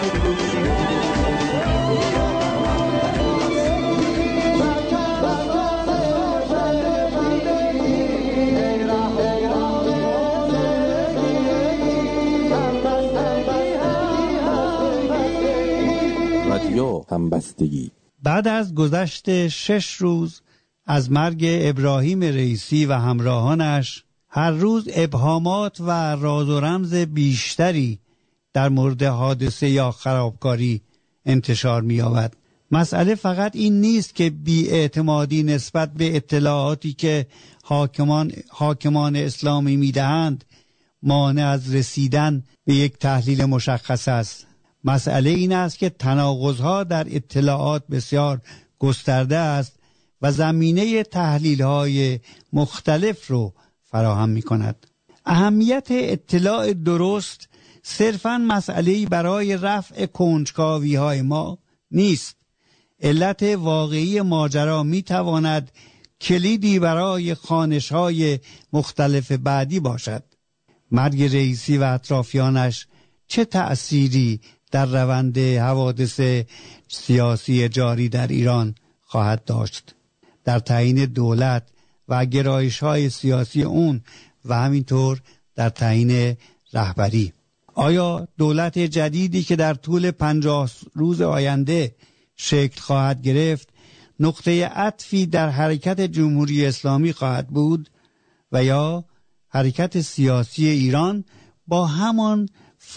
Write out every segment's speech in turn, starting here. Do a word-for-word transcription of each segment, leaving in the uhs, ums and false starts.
رادیو همبستگی. بعد از گذشت شش روز از مرگ ابراهیم رئیسی و همراهانش، هر روز ابهامات و راز و رمز بیشتری در مورد حادثه یا خرابکاری انتشار می‌یابد. مسئله فقط این نیست که بی‌اعتمادی نسبت به اطلاعاتی که حاکمان حاکمان اسلامی می‌دهند مانع از رسیدن به یک تحلیل مشخص است. مسئله این است که تناقض‌ها در اطلاعات بسیار گسترده است و زمینه تحلیل‌های مختلف رو فراهم می‌کند. اهمیت اطلاع درست صرفاً مسئله‌ای برای رفع کنجکاوی‌های ما نیست. علت واقعی ماجرا می‌تواند کلیدی برای خوانش‌های مختلف بعدی باشد. مرگ رئیسی و اطرافیانش چه تأثیری در روند حوادث سیاسی جاری در ایران خواهد داشت؟ در تعیین دولت و گرایش‌های سیاسی اون و همینطور در تعیین رهبری. آیا دولت جدیدی که در طول پنجاه روز آینده شکل خواهد گرفت نقطه عطفی در حرکت جمهوری اسلامی خواهد بود و یا حرکت سیاسی ایران با همان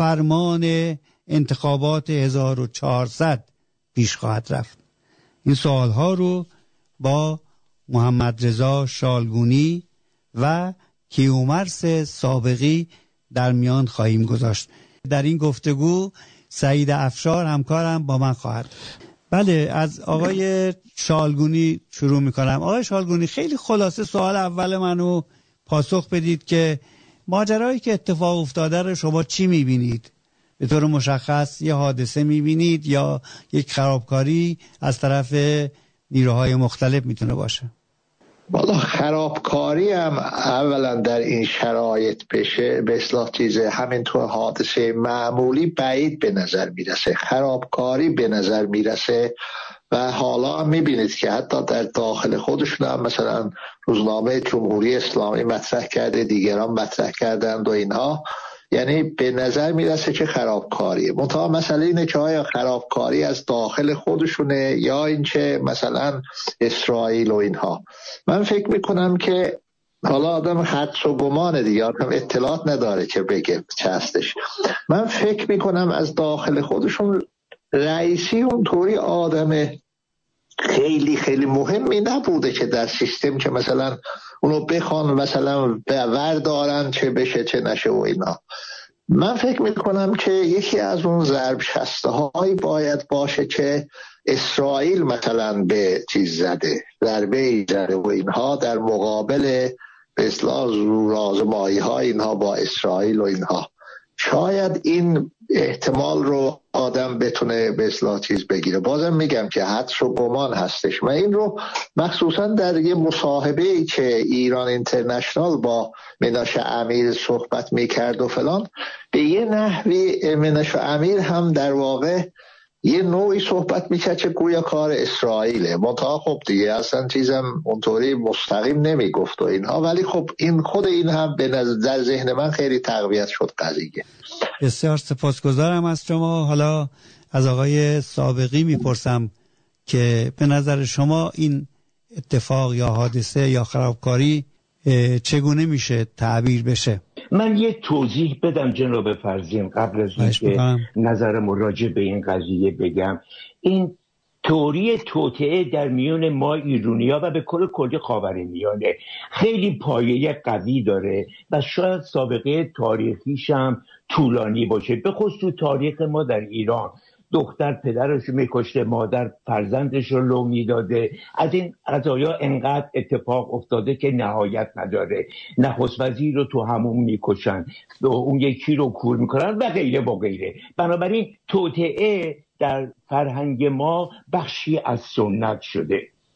فرمان انتخابات هزار و چهارصد پیش خواهد رفت؟ این سوالها رو با محمد رضا شالگونی و کیومرث سابقی در میان خواهیم گذاشت. در این گفتگو سعید افشار همکارم با من خواهد. بله، از آقای شالگونی شروع میکنم. آقای شالگونی، خیلی خلاصه سوال اول منو پاسخ بدید که ماجرایی که اتفاق افتاده رو شما چی میبینید؟ به طور مشخص یه حادثه میبینید یا یک خرابکاری از طرف نیروهای مختلف میتونه باشه؟ والا خرابکاری هم اولا در این شرایط بشه به اصلاح چیزه همینطور حادثه معمولی بعید به نظر میرسه. خرابکاری به نظر میرسه و حالا هم میبینید که حتی در داخل خودشون هم مثلا روزنامه جمهوری اسلامی مطرح کرده، دیگران مطرح کردند و اینها، یعنی به نظر میرسه که خرابکاریه. منتها مسئله اینه که آیا خرابکاری از داخل خودشونه یا اینکه مثلا اسرائیل و اینها. من فکر میکنم که حالا آدم حدس و گمانه دیگه، آدم اطلاعات نداره که بگه چه هستش. من فکر میکنم از داخل خودشون رئیسی اونطوری آدم خیلی خیلی مهمی نبوده که در سیستم که مثلا اونو بخوان مثلا وردارن چه بشه چه نشه و اینا. من فکر میکنم که یکی از اون ضرب شسته هایی باید باشه که اسرائیل مثلا به چیز زده، ضربه زده و اینها در مقابل به اصطلاح زورآزمایی های اینها با اسرائیل و اینها. شاید این احتمال رو آدم بتونه به اصطلاح چیز بگیره. بازم میگم که حدس و گمان هستش. من این رو مخصوصا در یه مصاحبه‌ای که ایران اینترنشنال با مناش امیر صحبت میکرد و فلان، به یه نحوی مناش امیر هم در واقع یه نوعی صحبت میکرد که گویا کار اسرائیله. منتها خب دیگه اصلا چیزم اونطوری مستقیم نمیگفت و اینها، ولی خب این خود این هم به نظر در ذهن من خیلی تقویت شد قضیه. بسیار سپاسگزارم از شما. حالا از آقای سابقی میپرسم که به نظر شما این اتفاق یا حادثه یا خرابکاری چگونه میشه تعبیر بشه؟ من یه توضیح بدم جناب فرزین قبل از اینکه نظرم راجع به این قضیه بگم. این تئوری توطئه در میون ما ایرانی‌ها و به کل کل خاورمیانه خیلی پایه قوی داره و شاید سابقه تاریخیش هم طولانی باشه. به خصوص تاریخ ما در ایران، دختر پدرش رو میکشته، مادر فرزندش رو لو میداده. از این قضایا انقدر اتفاق افتاده که نهایت نداره. نخست وزیر رو تو همون میکشن، اون یکی رو کور میکنن و غیره و غیره. بنابراین توطئه در فرهنگ ما بخشی از سنت شده.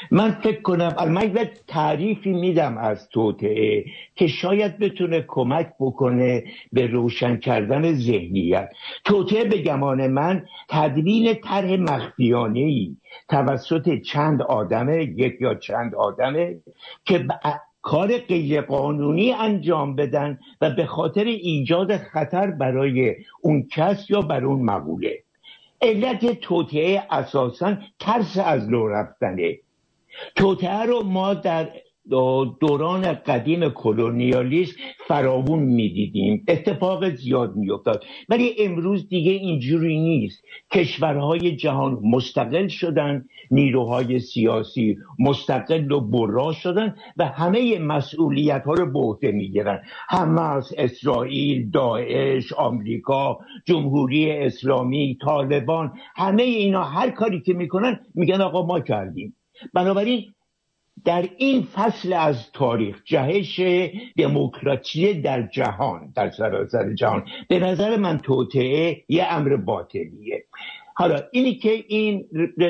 من فکر کنم من یک تعریفی میدم از توطئه که شاید بتونه کمک بکنه به روشن کردن ذهنیت. توطئه به گمان من تدوین طرح مخفیانه‌ای توسط چند آدمه، یک یا چند آدمه که کار غیر قانونی انجام بدن و به خاطر ایجاد خطر برای اون کس یا بر اون مقوله. علت توطئه اساساً ترس از لو رفتنه. توطئه رو ما در دوران قدیم کلونیالیسم فراوون میدیدیم، اتفاق زیاد میافتاد، ولی امروز دیگه اینجوری نیست. کشورهای جهان مستقل شدن، نیروهای سیاسی مستقل و برا شدن و همه مسئولیت ها رو به عهده میگیرن. حماس، اسرائیل، داعش، آمریکا، جمهوری اسلامی، طالبان، همه اینا هر کاری که میکنن میگن آقا ما کردیم. بنابراین در این فصل از تاریخ جهش دموکراسی در جهان، در سراسر جهان، به نظر من توطئه یه امر باطلیه. حالا اینی که این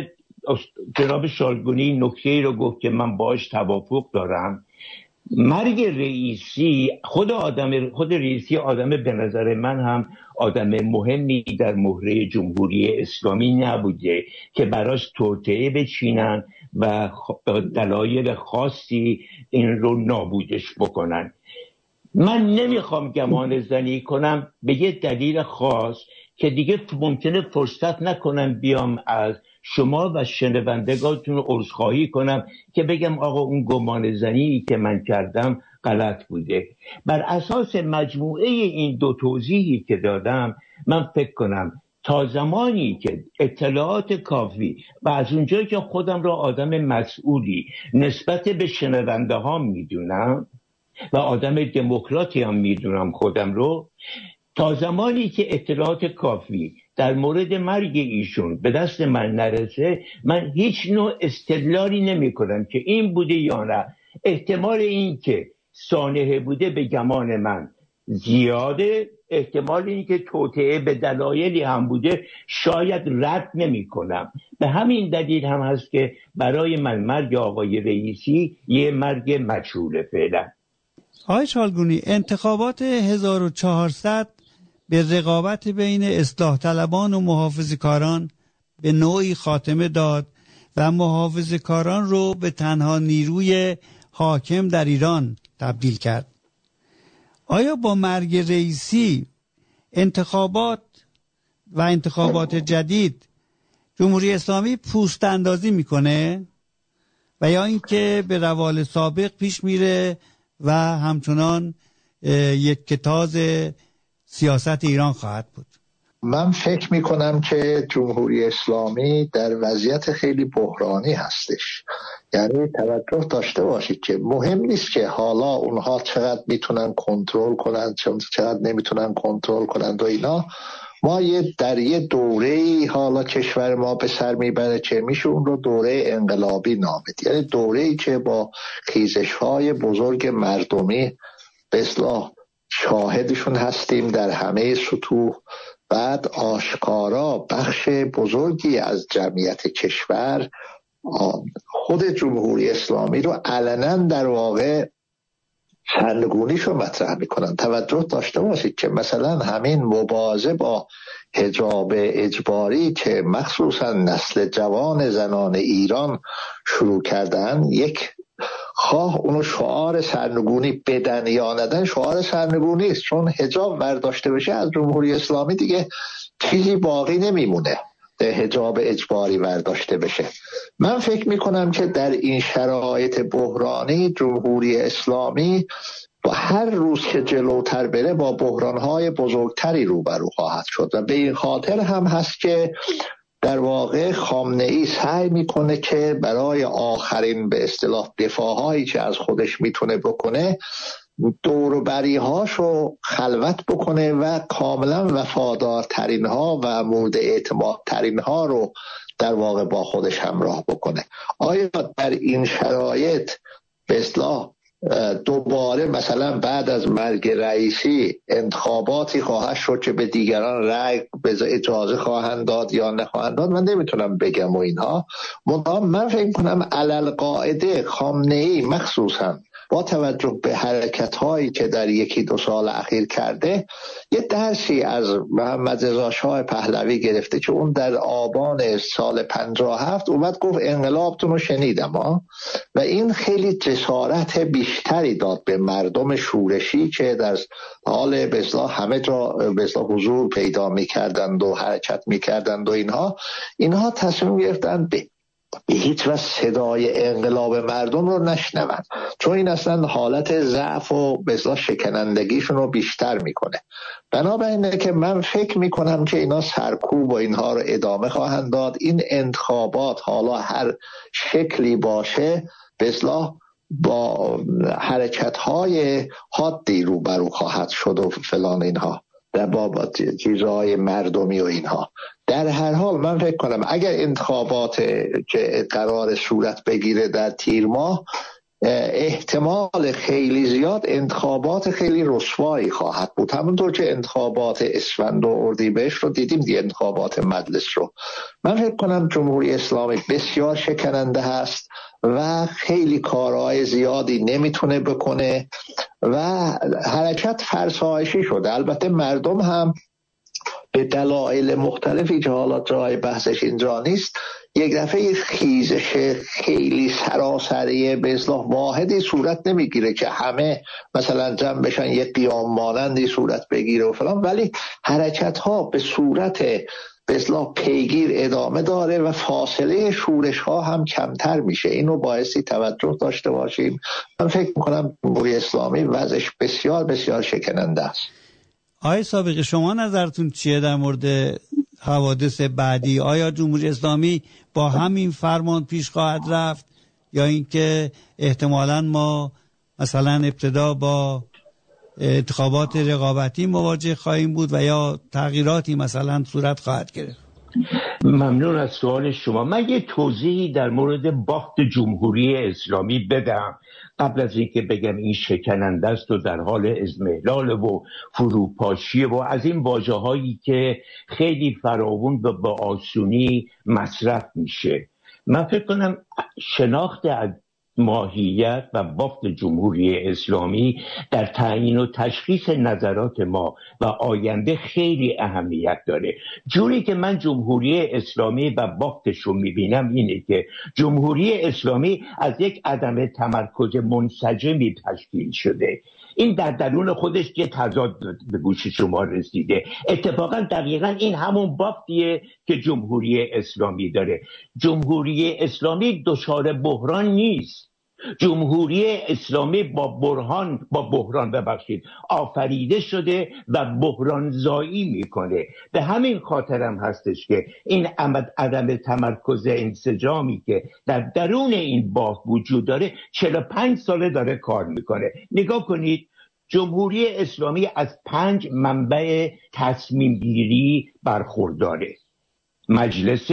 جناب شالگونی نکته‌ای رو گفت که من باش توافق دارم. مرگ رئیسی، خود آدم خود رئیسی آدم به نظر من هم آدم مهمی در مهره جمهوری اسلامی نبوده که براش توطئه بچینن و دلایل خاصی این رو نابودش بکنن. من نمیخوام گمان زنی کنم به یه دلیل خاص که دیگه ممکنه فرصت نکنم بیام از شما و شنوندگانتون عذرخواهی کنم که بگم آقا اون گمان زنی که من کردم غلط بوده. بر اساس مجموعه این دو توضیحی که دادم من فکر کنم تا زمانی که اطلاعات کافی و از اونجایی که خودم را آدم مسئولی نسبت به شنونده ها میدونم و آدم دموکراتی هم میدونم خودم رو، تا زمانی که اطلاعات کافی در مورد مرگ ایشون به دست من نرسه من هیچ نوع استدلالی نمی کنم که این بوده یا نه. احتمال این که سانحه بوده به گمان من زیاده، احتمال این که توطئه به دلایلی هم بوده شاید رد نمی کنم. به همین دلیل هم هست که برای من مرگ آقای رئیسی یه مرگ مجهوله فعلا. آقای شالگونی، انتخابات هزار و چهارصد به رقابت بین اصلاح طلبان و محافظه‌کاران به نوعی خاتمه داد و محافظه‌کاران رو به تنها نیروی حاکم در ایران تبدیل کرد. آیا با مرگ رئیسی انتخابات و انتخابات جدید جمهوری اسلامی پوست اندازی میکنه و یا اینکه به روال سابق پیش میره و همچنان یک کتاز سیاست ایران خواهد بود؟ من فکر میکنم که جمهوری اسلامی در وضعیت خیلی بحرانی هستش. یعنی توجه داشته باشید که مهم نیست که حالا اونها چقدر میتونن کنترل کنن چقدر نمیتونن کنترل کنن و اینا. ما یه در یه دوره‌ای حالا کشور ما به سر میبره که میشه اون رو دوره انقلابی نامید. یعنی دوره‌ای که با خیزش‌های بزرگ مردمی به اصطلاح شاهدشون هستیم در همه سطوح. بعد آشکارا بخش بزرگی از جمعیت کشور خود جمهوری اسلامی رو علنا در واقع سرنگونیشو مطرح میکنن. توجه داشته باشید که مثلا همین مبارزه با حجاب اجباری که مخصوصا نسل جوان زنان ایران شروع کردن، یک خواه اونو شعار سرنگونی بدن یا ندن شعار سرنگونی است، چون حجاب برداشته بشه از جمهوری اسلامی دیگه چیزی باقی نمیمونه. حجاب اجباری برداشته بشه. من فکر میکنم که در این شرایط بحرانی جمهوری اسلامی با هر روز که جلوتر بره با بحرانهای بزرگتری روبرو خواهد شد و به این خاطر هم هست که در واقع خامنه‌ای سعی میکنه که برای آخرین به اصطلاح دفاعهایی که از خودش میتونه بکنه دور و بریهاشو خلوت بکنه و کاملا وفادارترین ها و مورد اعتماد ترین ها رو در واقع با خودش همراه بکنه. آیا در این شرایط به اصطلاح دوباره مثلا بعد از مرگ رئیسی انتخاباتی خواهد شد که به دیگران رأی اجازه خواهند داد یا نخواهند داد، من نمیتونم بگم و اینها. من فکر کنم علل قاعده خامنه‌ای مخصوصا با توجه به حرکت هایی که در یکی دو سال اخیر کرده یه درسی از محمد رضا شاه پهلوی گرفته که اون در آبان سال پنجاه و هفت اومد گفت انقلابتون رو شنیدم ها، و این خیلی جسارت بیشتری داد به مردم شورشی که در حال به اصطلاح همه جا به اصطلاح حضور پیدا می‌کردند و حرکت می‌کردند و اینها اینها تصمیم گرفتن به به هیچ وجه صدای انقلاب مردم رو نشنون، چون این اصلا حالت ضعف و به اصطلاح شکنندگیشون رو بیشتر میکنه. بنابراینه که من فکر میکنم که اینا سرکوب و اینها رو ادامه خواهند داد. این انتخابات حالا هر شکلی باشه به اصطلاح با حرکت‌های حادی روبرو خواهد شد و فلان اینها در بابت چیزهای مردمی و اینها. در هر حال من فکر کنم اگر انتخابات که قرار صورت بگیره در تیر ماه، احتمال خیلی زیاد انتخابات خیلی رسوایی خواهد بود، همونطور که انتخابات اسفند و اردیبهشت رو دیدیم، دی انتخابات مجلس رو. من فکر کنم جمهوری اسلامی بسیار شکننده هست و خیلی کارهای زیادی نمیتونه بکنه و حرکت فرسایشی شده. البته مردم هم به دلایل مختلفی که حالا جای بحثش اینجا نیست، یک دفعه خیزش خیلی سراسری به اصطلاح واحدی صورت نمیگیره که همه مثلا جمع بشن یک قیام مانندی صورت بگیره و فلان، ولی حرکت ها به صورت به اصطلاح پیگیر ادامه داره و فاصله شورش ها هم کمتر میشه. اینو بایستی توجه داشته باشیم. من فکر میکنم جمهوری اسلامی وضعش بسیار بسیار شکننده است. آقای سابقی، شما نظرتون چیه در مورد حوادث بعدی؟ آیا جمهوری اسلامی با همین فرمان پیش خواهد رفت یا اینکه احتمالاً ما مثلا ابتدا با انتخابات رقابتی مواجه خواهیم بود و یا تغییراتی مثلا صورت خواهد گرفت؟ ممنون از سوال شما. من یه توضیحی در مورد باخت جمهوری اسلامی بدم قبل از اینکه بگم این شکننده است و در حال اضمحلال و فروپاشی و از این واژه‌هایی که خیلی فراوون و با آسونی مصرف میشه. من فکر کنم شناخت از ماهیت و بافت جمهوری اسلامی در تعیین و تشخیص نظرات ما و آینده خیلی اهمیت داره. جوری که من جمهوری اسلامی و بافتش رو میبینم اینه که جمهوری اسلامی از یک عدم تمرکز منسجمی تشکیل شده. این در درون خودش یه تضاد به گوش شما رسیده. اتفاقا دقیقا این همون بافتیه که جمهوری اسلامی داره. جمهوری اسلامی دچار بحران نیست. جمهوری اسلامی با بحران با بحران ببخشید آفریده شده و بحران زایی میکنه. به همین خاطرم هستش که این عدم تمرکز انسجامی که در درون این بافت وجود داره چهل و پنج ساله داره کار میکنه. نگاه کنید، جمهوری اسلامی از پنج منبع تصمیم گیری برخورداره: مجلس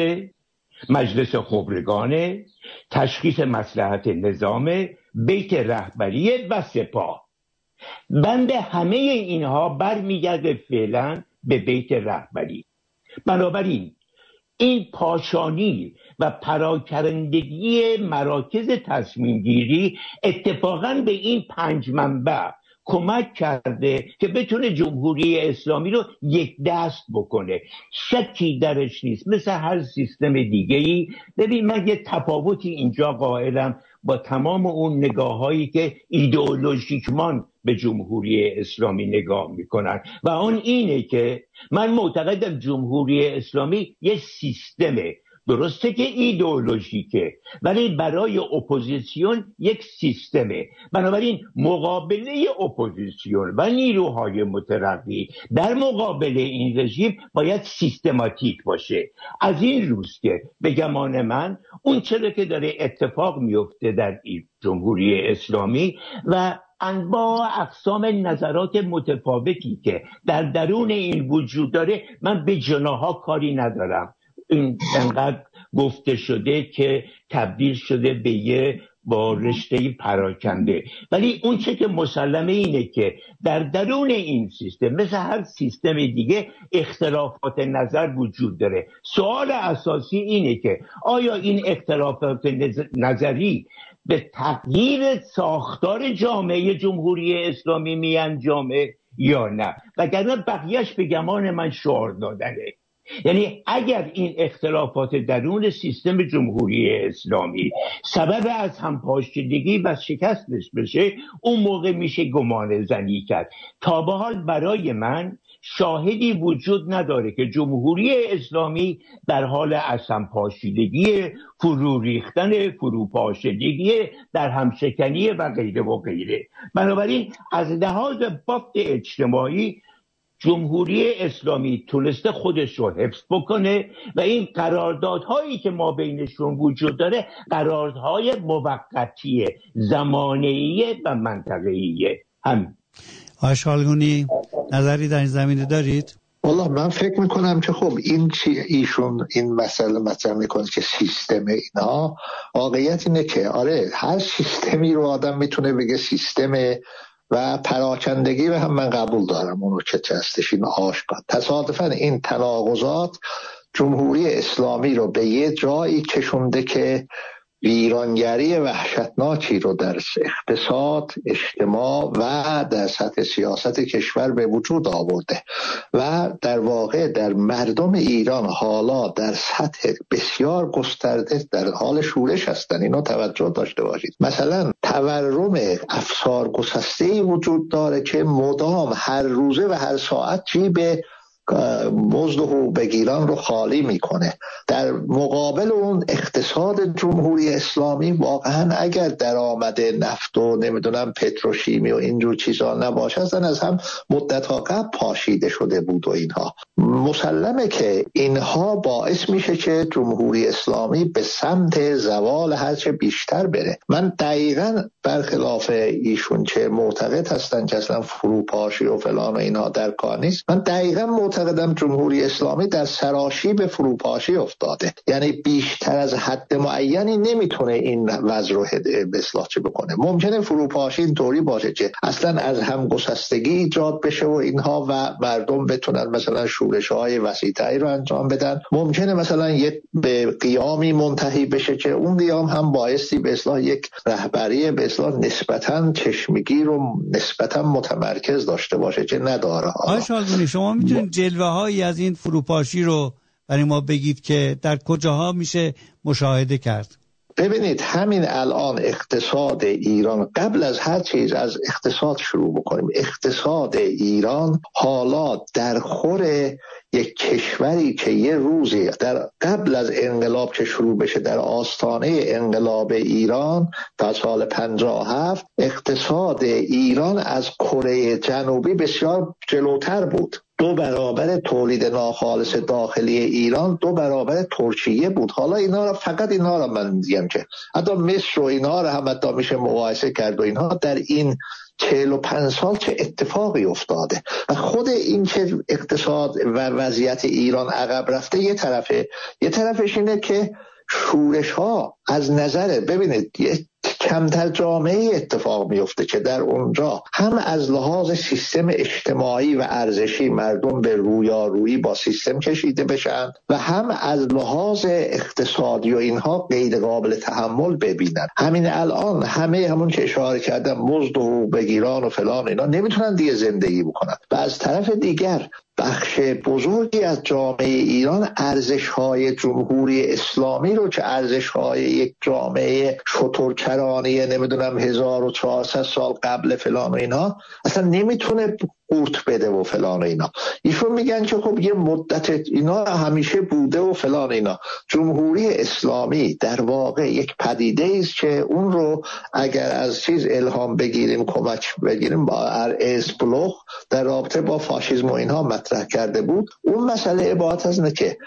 مجلس خبرگان، تشخیص مصلحت نظام، بیت رهبری و سپاه. بند همه اینها برمیگرده فعلا به بیت رهبری. بنابراین این پاشانی و پراکندگی مراکز تصمیم گیری اتفاقا به این پنج منبع کمک کرده که بتونه جمهوری اسلامی رو یک دست بکنه. شکی درش نیست. مثل هر سیستم دیگه‌ای، ببین من یه تفاوتی اینجا قائلم با تمام اون نگاه‌هایی که ایدئولوژیکمان به جمهوری اسلامی نگاه میکنن و اون اینه که من معتقدم جمهوری اسلامی یه سیستمه. درسته که ایدئولوژیکه ولی برای اپوزیسیون یک سیستمه. بنابراین مقابله اپوزیسیون و نیروهای مترقی در مقابل این رژیم باید سیستماتیک باشه. از این روز که به گمان من اون چرا که داره اتفاق میفته در این جمهوری اسلامی و انواع اقسام نظرات متفاوتی که در درون این وجود داره، من به جناها کاری ندارم. این انقدر گفته شده که تبدیل شده به یه با رشته پراکنده. ولی اون چه که مسلمه اینه که در درون این سیستم مثل هر سیستم دیگه اختلافات نظر وجود داره. سوال اساسی اینه که آیا این اختلافات نظری به تغییر ساختار جامعه جمهوری اسلامی می انجامه یا نه؟ وگرنه بقیهش به گمان من شعار دادنه. یعنی اگر این اختلافات درون سیستم جمهوری اسلامی سبب از همپاشیدگی و شکستش بشه، اون موقع میشه گمان زنی کرد. تا به حال برای من شاهدی وجود نداره که جمهوری اسلامی در حال از همپاشیدگی، فرو ریختن، فروپاشیدگی، در همشکنی و غیره و غیره. بنابراین از لحاظ بافت اجتماعی جمهوری اسلامی تونسته خودش رو حفظ بکنه و این قراردادهایی که ما بینشون وجود داره قراردادهای موقتی، زمانه‌ای و منطقه‌ای. هم آشالگونی نظری در این زمینه دارید؟ والله من فکر میکنم که خب این چی ایشون این مسئله مطرح میکنه که سیستم اینا، واقعیت اینه که آره هر سیستمی رو آدم میتونه بگه سیستم و پراکندگی رو هم من قبول دارم، اونو که هستش این آشکار. تصادفاً این تناقضات جمهوری اسلامی رو به یه جایی کشونده که ویرانگری وحشتناکی رو در اقتصاد، اجتماع و در سطح سیاست کشور به وجود آورده و در واقع در مردم ایران حالا در سطح بسیار گسترده در حال شورش هستن. اینو توجه داشته باشید. مثلا تورم افسار گسسته‌ای وجود داره که مدام هر روزه و هر ساعت جیب مزد و حقوق بگیران رو خالی میکنه. در مقابل اون اقتصاد جمهوری اسلامی واقعا اگر درآمد نفت و نمیدونم پتروشیمی و اینجور چیزا نباشه اصلا از هم مدت‌ها قبل پاشیده شده بود و اینها. مسلمه که اینها باعث میشه که جمهوری اسلامی به سمت زوال هرچه بیشتر بره. من دقیقاً برخلاف ایشون که معتقد هستن که اصلا فروپاشی و فلان و اینها در کار نیست، من دقیقاً معتقدم جمهوری اسلامی در سراشیب فروپاشی افتاده. یعنی بیشتر از حد معینی نمیتونه این وضع رو به اصلاح چه بکنه. ممکنه فروپاشی اینطوری باشه که اصلا از هم گسستگی ایجاد بشه و اینها و مردم بتونن مثلا شورش‌های وسیع‌تری رو انجام بدن. ممکنه مثلا یک به قیامی منتهی بشه که اون قیام هم بایستی به اصلاح یک رهبری به اصلاح نسبتاً چشمگیر و نسبتاً متمرکز داشته باشه که نداره. آشالگونی شما میتونید جلوه هایی از این فروپاشی رو برای ما بگید که در کجاها میشه مشاهده کرد؟ ببینید همین الان اقتصاد ایران، قبل از هر چیز از اقتصاد شروع بکنیم، اقتصاد ایران حالا در خور یک کشوری که یه روزی در قبل از انقلاب که شروع بشه در آستانه انقلاب ایران تا سال پنجاه و هفت اقتصاد ایران از کره جنوبی بسیار جلوتر بود. دو برابر تولید ناخالص داخلی ایران دو برابر ترکیه بود. حالا اینا را فقط اینا را من میگم که حتی مصر و اینا را هم حتی میشه مقایسه کرد و اینها در این چهل و پنج سال چه اتفاقی افتاده و خود این که اقتصاد و وضعیت ایران عقب رفته یه طرفه، یه طرفش اینه که شورش ها از نظر ببینید کمتر جامعه اتفاق میفته که در اونجا هم از لحاظ سیستم اجتماعی و ارزشی مردم به رویارویی با سیستم کشیده بشن و هم از لحاظ اقتصادی و اینها غیر قابل تحمل ببینن. همین الان همه همون که اشاره کردم مزد و حقوق بگیران و فلان اینا نمیتونن دیگه زندگی بکنن و از طرف دیگر بخش بزرگی از جامعه ایران ارزش‌های جمهوری اسلامی رو که ارزش‌های یک جامعه شترکرانه نمیدونم هزار و چهارصد سال قبل فلان و اینا اصلا نمیتونه قورت بده و فلان و اینا. ایشون میگن که خب یه مدت اینا همیشه بوده و فلان اینا. جمهوری اسلامی در واقع یک پدیده است که اون رو اگر از چیز الهام بگیریم کمک بگیریم با ارئیس بلوخ در رابطه با فاشیسم و اینها مطرح کرده بود. اون مسئله عبارت از اینه که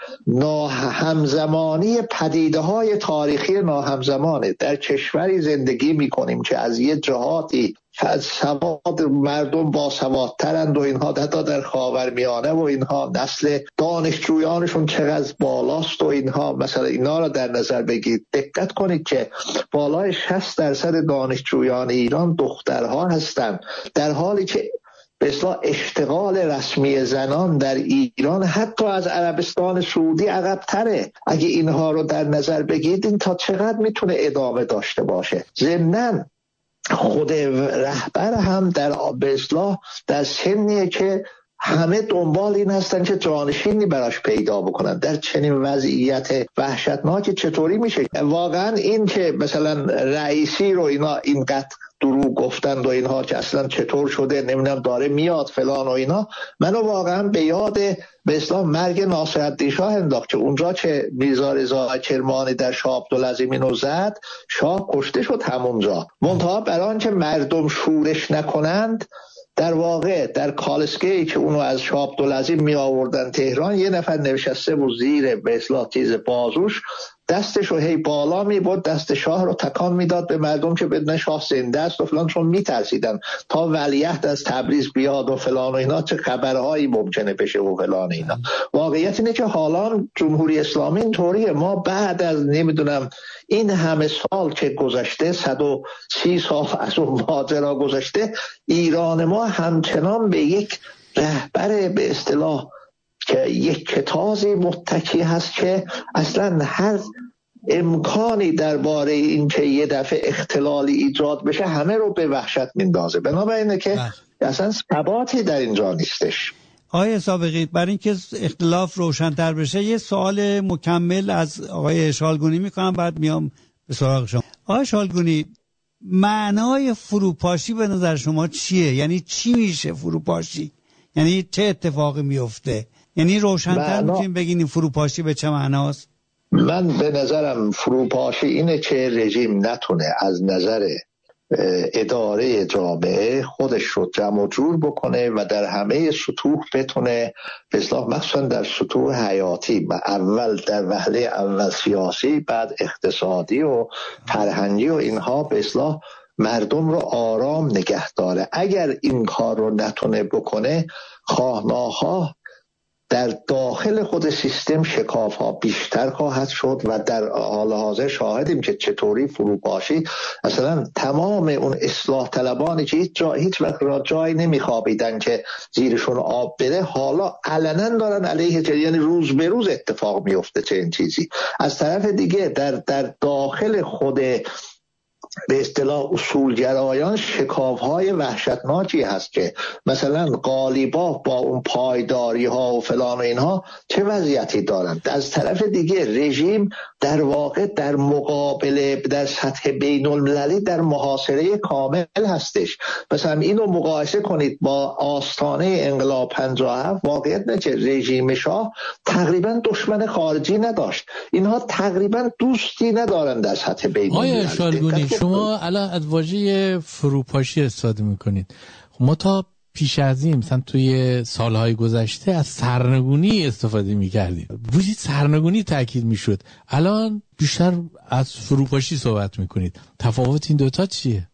ناهمزمانی پدیده های تاریخی ناهمزمانه. در کشوری زندگی میکنیم که از یه جهاتی سواد مردم با سوادترند و اینها، حتی در خاورمیانه و اینها نسل دانشجویانشون چقدر بالاست و اینها. مثلا اینا رو در نظر بگید، دقت کنید که بالای شصت درصد دانشجویان ایران دخترها هستند، در حالی که به اصطلاح اشتغال رسمی زنان در ایران حتی از عربستان سعودی عقب‌تره. اگه اینها رو در نظر بگید این تا چقدر میتونه ادامه داشته باشه. ضمناً خود رهبر هم در به اصطلاح در سنیه که همه دنبال این هستن که جانشینی براش پیدا بکنن. در چنین وضعیت وحشتناک چطوری میشه واقعا این که مثلا رئیسی رو اینا اینقدر دروغ گفتند و اینها که اصلا چطور شده نمیدونم داره میاد فلان و اینا، منو واقعا به یاد به اصطلاح مرگ ناصرالدین شاه انداخت که اونجا چه میرزا رضا کرمانی در شاه عبدالعظیم اینو زد، شاه کشته شد همونجا. منتها برای آنکه مردم شورش نکنند، در واقع در کالسکه‌ای که اونو از شاه عبدالعظیم می آوردن تهران، یه نفر نشسته بود زیر به اصطلاح چیز بازوش، دستش رو هی بالا می برد، دست شاه رو تکان میداد به مردم که بدون شاه زنده است و فلان، چون میترسیدن تا ولیعهد از تبریز بیاد و فلان و اینا چه خبرهایی ممکنه بشه و فلان اینا. واقعیت اینه که حالا جمهوری اسلامی اینطوریه. ما بعد از نمیدونم این همه سال که گذشته، صد و سی سال از اون ماجرا گذشته، ایران ما همچنان به یک رهبر به اصطلاح که یک کتازی متکی هست که اصلا هر امکانی درباره این که یه دفعه اختلالی ایجاد بشه همه رو به وحشت میندازه. بنابراینه که اصلا ثباتی در اینجا نیستش. آقای سابقی، برای اینکه اختلاف روشن‌تر بشه یه سوال مکمل از آقای شالگونی میکنم، بعد میام به سراغ شما. آقای شالگونی، معنای فروپاشی به نظر شما چیه؟ یعنی چی میشه فروپاشی؟ یعنی چه اتفاقی میفته؟ یعنی روشن‌تر میتونیم بگین این فروپاشی به چه معناست؟ من به نظرم فروپاشی اینه که رژیم نتونه از نظر اداره جامعه خودش رو جمع و جور بکنه و در همه سطوح بتونه به اصطلاح مخصوصا در سطوح حیاتی، اول در وهله اول سیاسی، بعد اقتصادی و فرهنگی و اینها به اصطلاح مردم رو آرام نگه داره. اگر این کار رو نتونه بکنه، خواه ناخواه در داخل خود سیستم شکاف ها بیشتر خواهد شد و در حال حاضر شاهدیم که چطوری فروپاشی اصلا تمام اون اصلاح طلبانی که هیچ, جا هیچ وقت را جای نمیخوابیدن که زیرشون آب بره، حالا علنا دارن علیه جریان، یعنی روز به روز اتفاق میفته چه این چیزی. از طرف دیگه در, در داخل خود به اصطلاح اصولگرایان شکاف‌های وحشتناکی هست که مثلا قالیباف با اون پایداری ها و فلان و اینها چه وضعیتی دارند. از طرف دیگه رژیم در واقع در مقابله در سطح بین المللی در محاصره کامل هستش. مثلا اینو مقایسه کنید با آستانه انقلاب پنجاه و هفت، واقعیت نه که رژیم شاه تقریبا دشمن خارجی نداشت، اینها تقریبا دوستی ندارند در سطح بین المللی. شما الان از واژه فروپاشی استفاده میکنید، ما تا پیش از این مثلا توی سالهای گذشته از سرنگونی استفاده میکردیم، وجود سرنگونی تاکید میشد، الان بیشتر از فروپاشی صحبت میکنید. تفاوت این دوتا چیه؟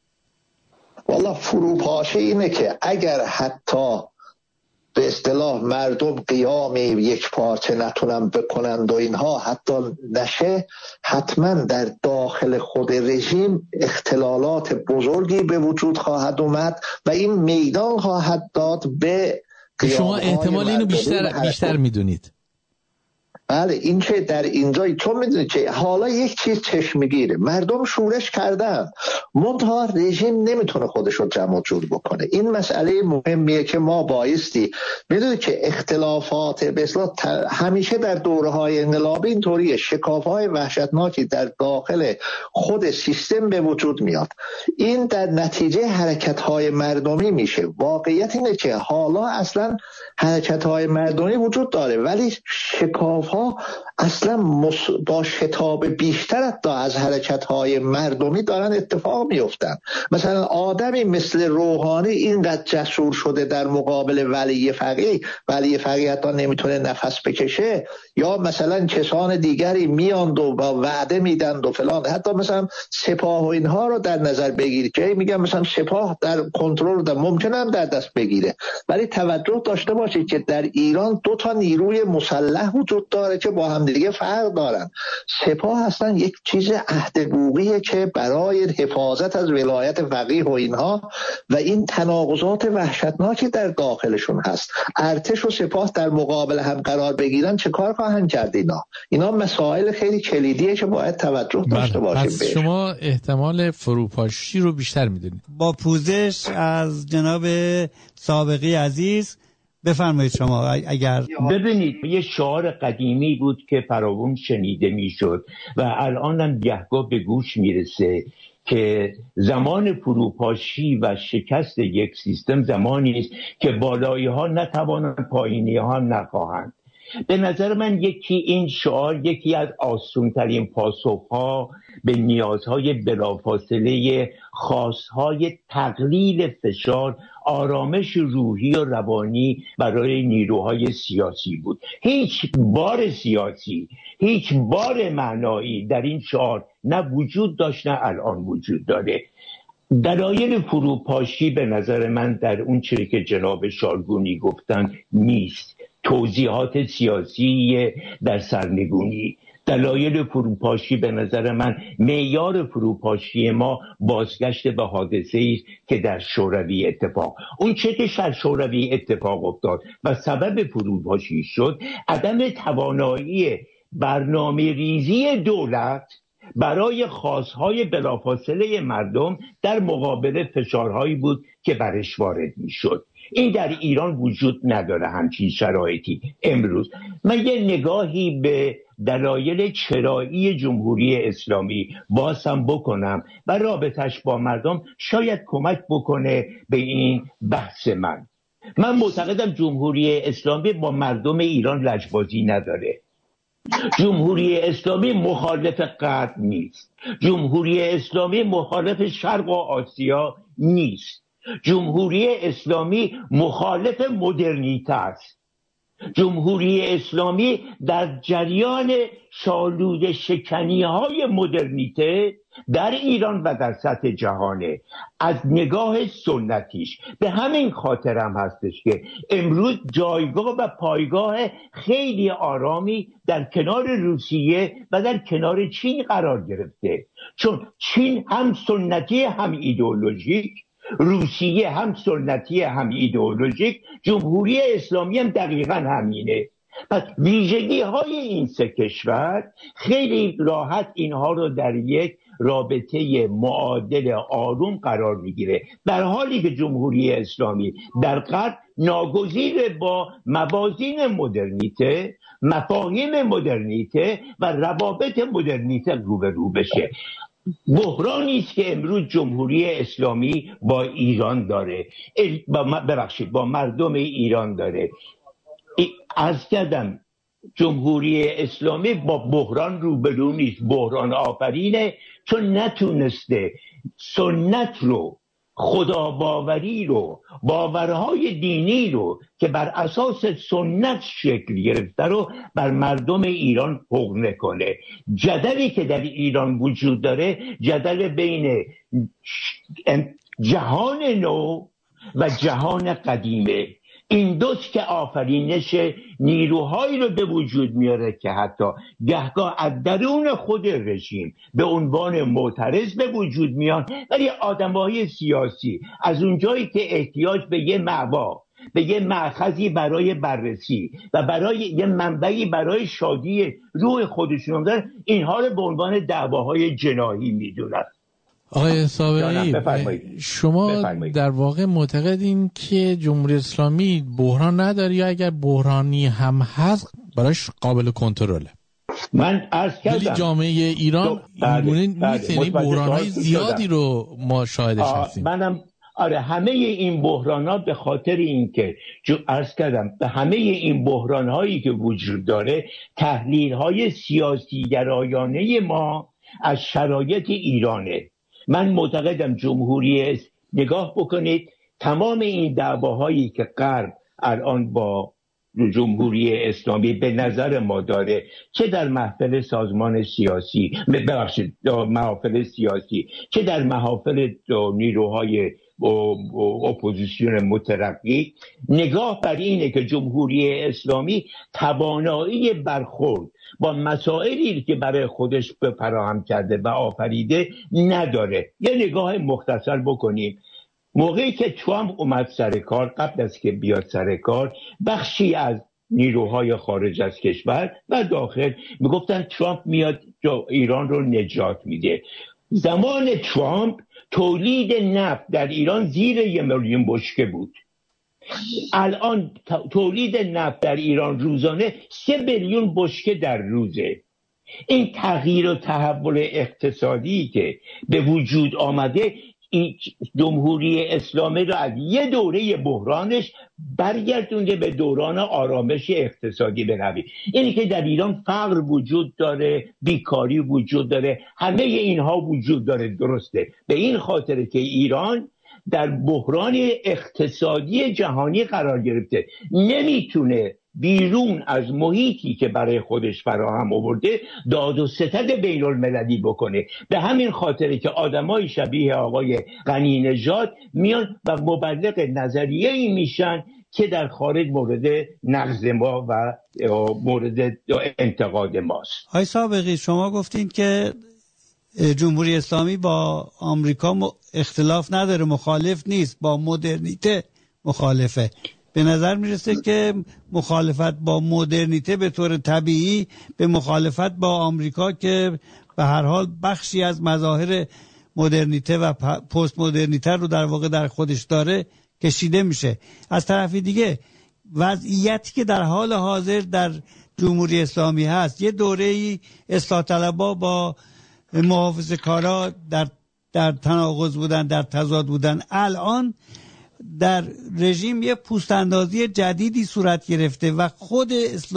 والا فروپاشی اینه که اگر حتی به اصطلاح مردم قیام یک پارچه نتونن بکنند و اینها حتی نشه، حتما در داخل خود رژیم اختلالات بزرگی به وجود خواهد اومد و این میدان خواهد داد به قیام. شما احتمال اینو بیشتر بیشتر میدونید؟ بله، این که در اینجا چون میدونید که حالا یک چیز چشم میگیره، مردم شورش کردن، منتها رژیم نمیتونه خودش رو جمع جور بکنه. این مسئله مهمیه که ما بایستی میدونید که اختلافات به اصطلاح همیشه در دوره‌های انقلابی اینطوریه، شکاف‌های وحشتناکی در داخل خود سیستم به وجود میاد، این در نتیجه حرکت‌های مردمی میشه. واقعیت اینه که حالا اصلا حرکت‌های مردمی وجود داره ولی شکاف‌ها اصلا مص... با شتاب بیشتر حتی از حرکت‌های مردمی دارن اتفاق میفتن. مثلا آدمی مثل روحانی اینقدر جسور شده در مقابل ولی فقیه، ولی فقیه حتی نمیتونه نفس بکشه، یا مثلا کسان دیگری میاند و با وعده میدند و فلان. حتی مثلا سپاه و اینها رو در نظر بگیرید که میگم مثلا سپاه در کنترل در ممکنه هم در دست بگیره، ولی توجه داشته باشید که در ایران دو تا نیروی مسلح وجود داره که با هم دیگه فرق دارن. سپاه هستن یک چیز عهد بوقیه که برای حفاظت از ولایت فقیه و اینها و این تناقضات وحشتناکی در داخلشون هست. ارتش و سپاه در مقابل هم قرار بگیرن چه کار خواهند کرد؟ اینا اینا مسائل خیلی کلیدیه که باید توجه داشته باشیم. پس شما احتمال فروپاشی رو بیشتر میدونید. با پوزش از جناب سابقی عزیز بفرمایید شما. اگر ببینید یه شعار قدیمی بود که فراوون شنیده میشد و الان هم گهگاه به گوش میرسه که زمان فروپاشی و شکست یک سیستم زمانی است که بالایی ها نتوانند پایینی ها نخواهند. به نظر من یکی این شعار یکی از آسونترین پاسخها به نیازهای بلافاصله خواستهای تقلیل فشار، آرامش روحی و روانی برای نیروهای سیاسی بود. هیچ بار سیاسی، هیچ بار معنایی در این شعار نه وجود داشت نه الان وجود داره. دلایل فروپاشی به نظر من در اون چیزی که جناب شالگونی گفتن نیست. توضیحات سیاسی در سرنگونی. دلایل فروپاشی به نظر من معیار فروپاشی ما بازگشت به حادثه‌ای است که در شوروی اتفاق اون چه که در شوروی اتفاق افتاد و سبب فروپاشی شد عدم توانایی برنامه ریزی دولت برای خواستهای بلافاصله مردم در مقابل فشارهایی بود که برش وارد میشد. این در ایران وجود نداره همچین شرایطی. امروز من یه نگاهی به دلایل چرایی جمهوری اسلامی بازم بکنم و رابطش با مردم شاید کمک بکنه به این بحث من. من معتقدم جمهوری اسلامی با مردم ایران لجبازی نداره. جمهوری اسلامی مخالف غرب نیست. جمهوری اسلامی مخالف شرق و آسیا نیست. جمهوری اسلامی مخالف مدرنیته است. جمهوری اسلامی در جریان شالود شکنی های مدرنیته در ایران و در سطح جهانه. از نگاه سنتیش به همین خاطر هم هستش که امروز جایگاه و پایگاه خیلی آرامی در کنار روسیه و در کنار چین قرار گرفته، چون چین هم سنتی هم ایدئولوژیک، روسیه هم سنتی هم ایدئولوژیک، جمهوری اسلامی هم دقیقا همینه. پس ویژگی های این سه کشور خیلی راحت اینها رو در یک رابطه معادل آروم قرار میگیره، در حالی که جمهوری اسلامی در غرب ناگزیر با موازین مدرنیته، مفاهیم مدرنیته و روابط مدرنیته روبرو بشه. بحرانی است که امروز جمهوری اسلامی با ایران داره، ببخشید با مردم ایران داره. عرض کردم جمهوری اسلامی با بحران روبرو نیست، بحران آفرینه، چون نتونسته سنت رو، خدا باوری رو، باورهای دینی رو که بر اساس سنت شکل گرفته رو بر مردم ایران حقن کنه. جدلی که در ایران وجود داره جدل بین جهان نو و جهان قدیمه. این دوست که آفرینش نیروهایی رو به وجود میاره که حتی گهگاه از درون خود رژیم به عنوان معترض به وجود میان، ولی آدمای سیاسی از اونجایی که احتیاج به یه معوا، به یه مأخذی برای بررسی و برای یه منبعی برای شادی روح خودشون دارن، اینها رو به عنوان دعواهای جناحی میدونن. آقای سابقی، شما بفرمایید. در واقع معتقدین که جمهوری اسلامی بحران نداره یا اگر بحرانی هم هست براش قابل کنترله؟ من عرض کردم ولی جامعه ایران اینگونه نیست، یعنی بحران‌های زیادی رو ما شاهدش هستیم. منم آره همه این بحران‌ها به خاطر اینکه جو عرض کردم به همه این بحران‌هایی که وجود داره تحلیل‌های سیاسی گرایانه ما از شرایط ایرانه. من معتقدم جمهوری اس... نگاه بکنید تمام این دعواهایی که غرب الان با جمهوری اسلامی به نظر ما داره، چه در محفل سازمان سیاسی ببخشید محافل سیاسی، چه در محافل نیروهای اپوزیسیون مترقی، نگاه بر اینه که جمهوری اسلامی توانایی برخورد با مسائلی که برای خودش فراهم کرده و آفریده نداره. یه نگاه مختصر بکنیم. موقعی که ترامپ اومد سر کار، قبل از که بیاد سر کار، بخشی از نیروهای خارج از کشور و داخل میگفتن ترامپ میاد ایران رو نجات میده. زمان ترامپ تولید نفت در ایران زیر یه میلیون بشکه بود. الان تولید نفت در ایران روزانه سه میلیون بشکه در روزه. این تغییر و تحول اقتصادی که به وجود آمده این جمهوری اسلامی را از یه دوره بحرانش برگردونده به دوران آرامش اقتصادی بنوی. اینی که در ایران فقر وجود داره، بیکاری وجود داره، همه اینها وجود داره، درسته. به این خاطره که ایران در بحران اقتصادی جهانی قرار گرفته، نمیتونه بیرون از محیطی که برای خودش فراهم آورده داد و ستد بین المللی بکنه. به همین خاطره که آدمای شبیه آقای غنی نژاد میان و مبلغ نظریه‌ای میشن که در خارج مورد نقض ما و مورد انتقاد ماست. آقای سابقی، شما گفتین که جمهوری اسلامی با آمریکا اختلاف نداره، مخالف نیست، با مدرنیته مخالفه. به نظر میرسه که مخالفت با مدرنیته به طور طبیعی به مخالفت با آمریکا که به هر حال بخشی از مظاهر مدرنیته و پست مدرنیته رو در واقع در خودش داره کشیده میشه. از طرفی دیگه وضعیتی که در حال حاضر در جمهوری اسلامی هست، یه دوره‌ای اصلاح طلبها با محافظه‌کارا در در تناقض بودن، در تضاد بودن. الان در رژیم یه پوست اندازی جدیدی صورت گرفته و خود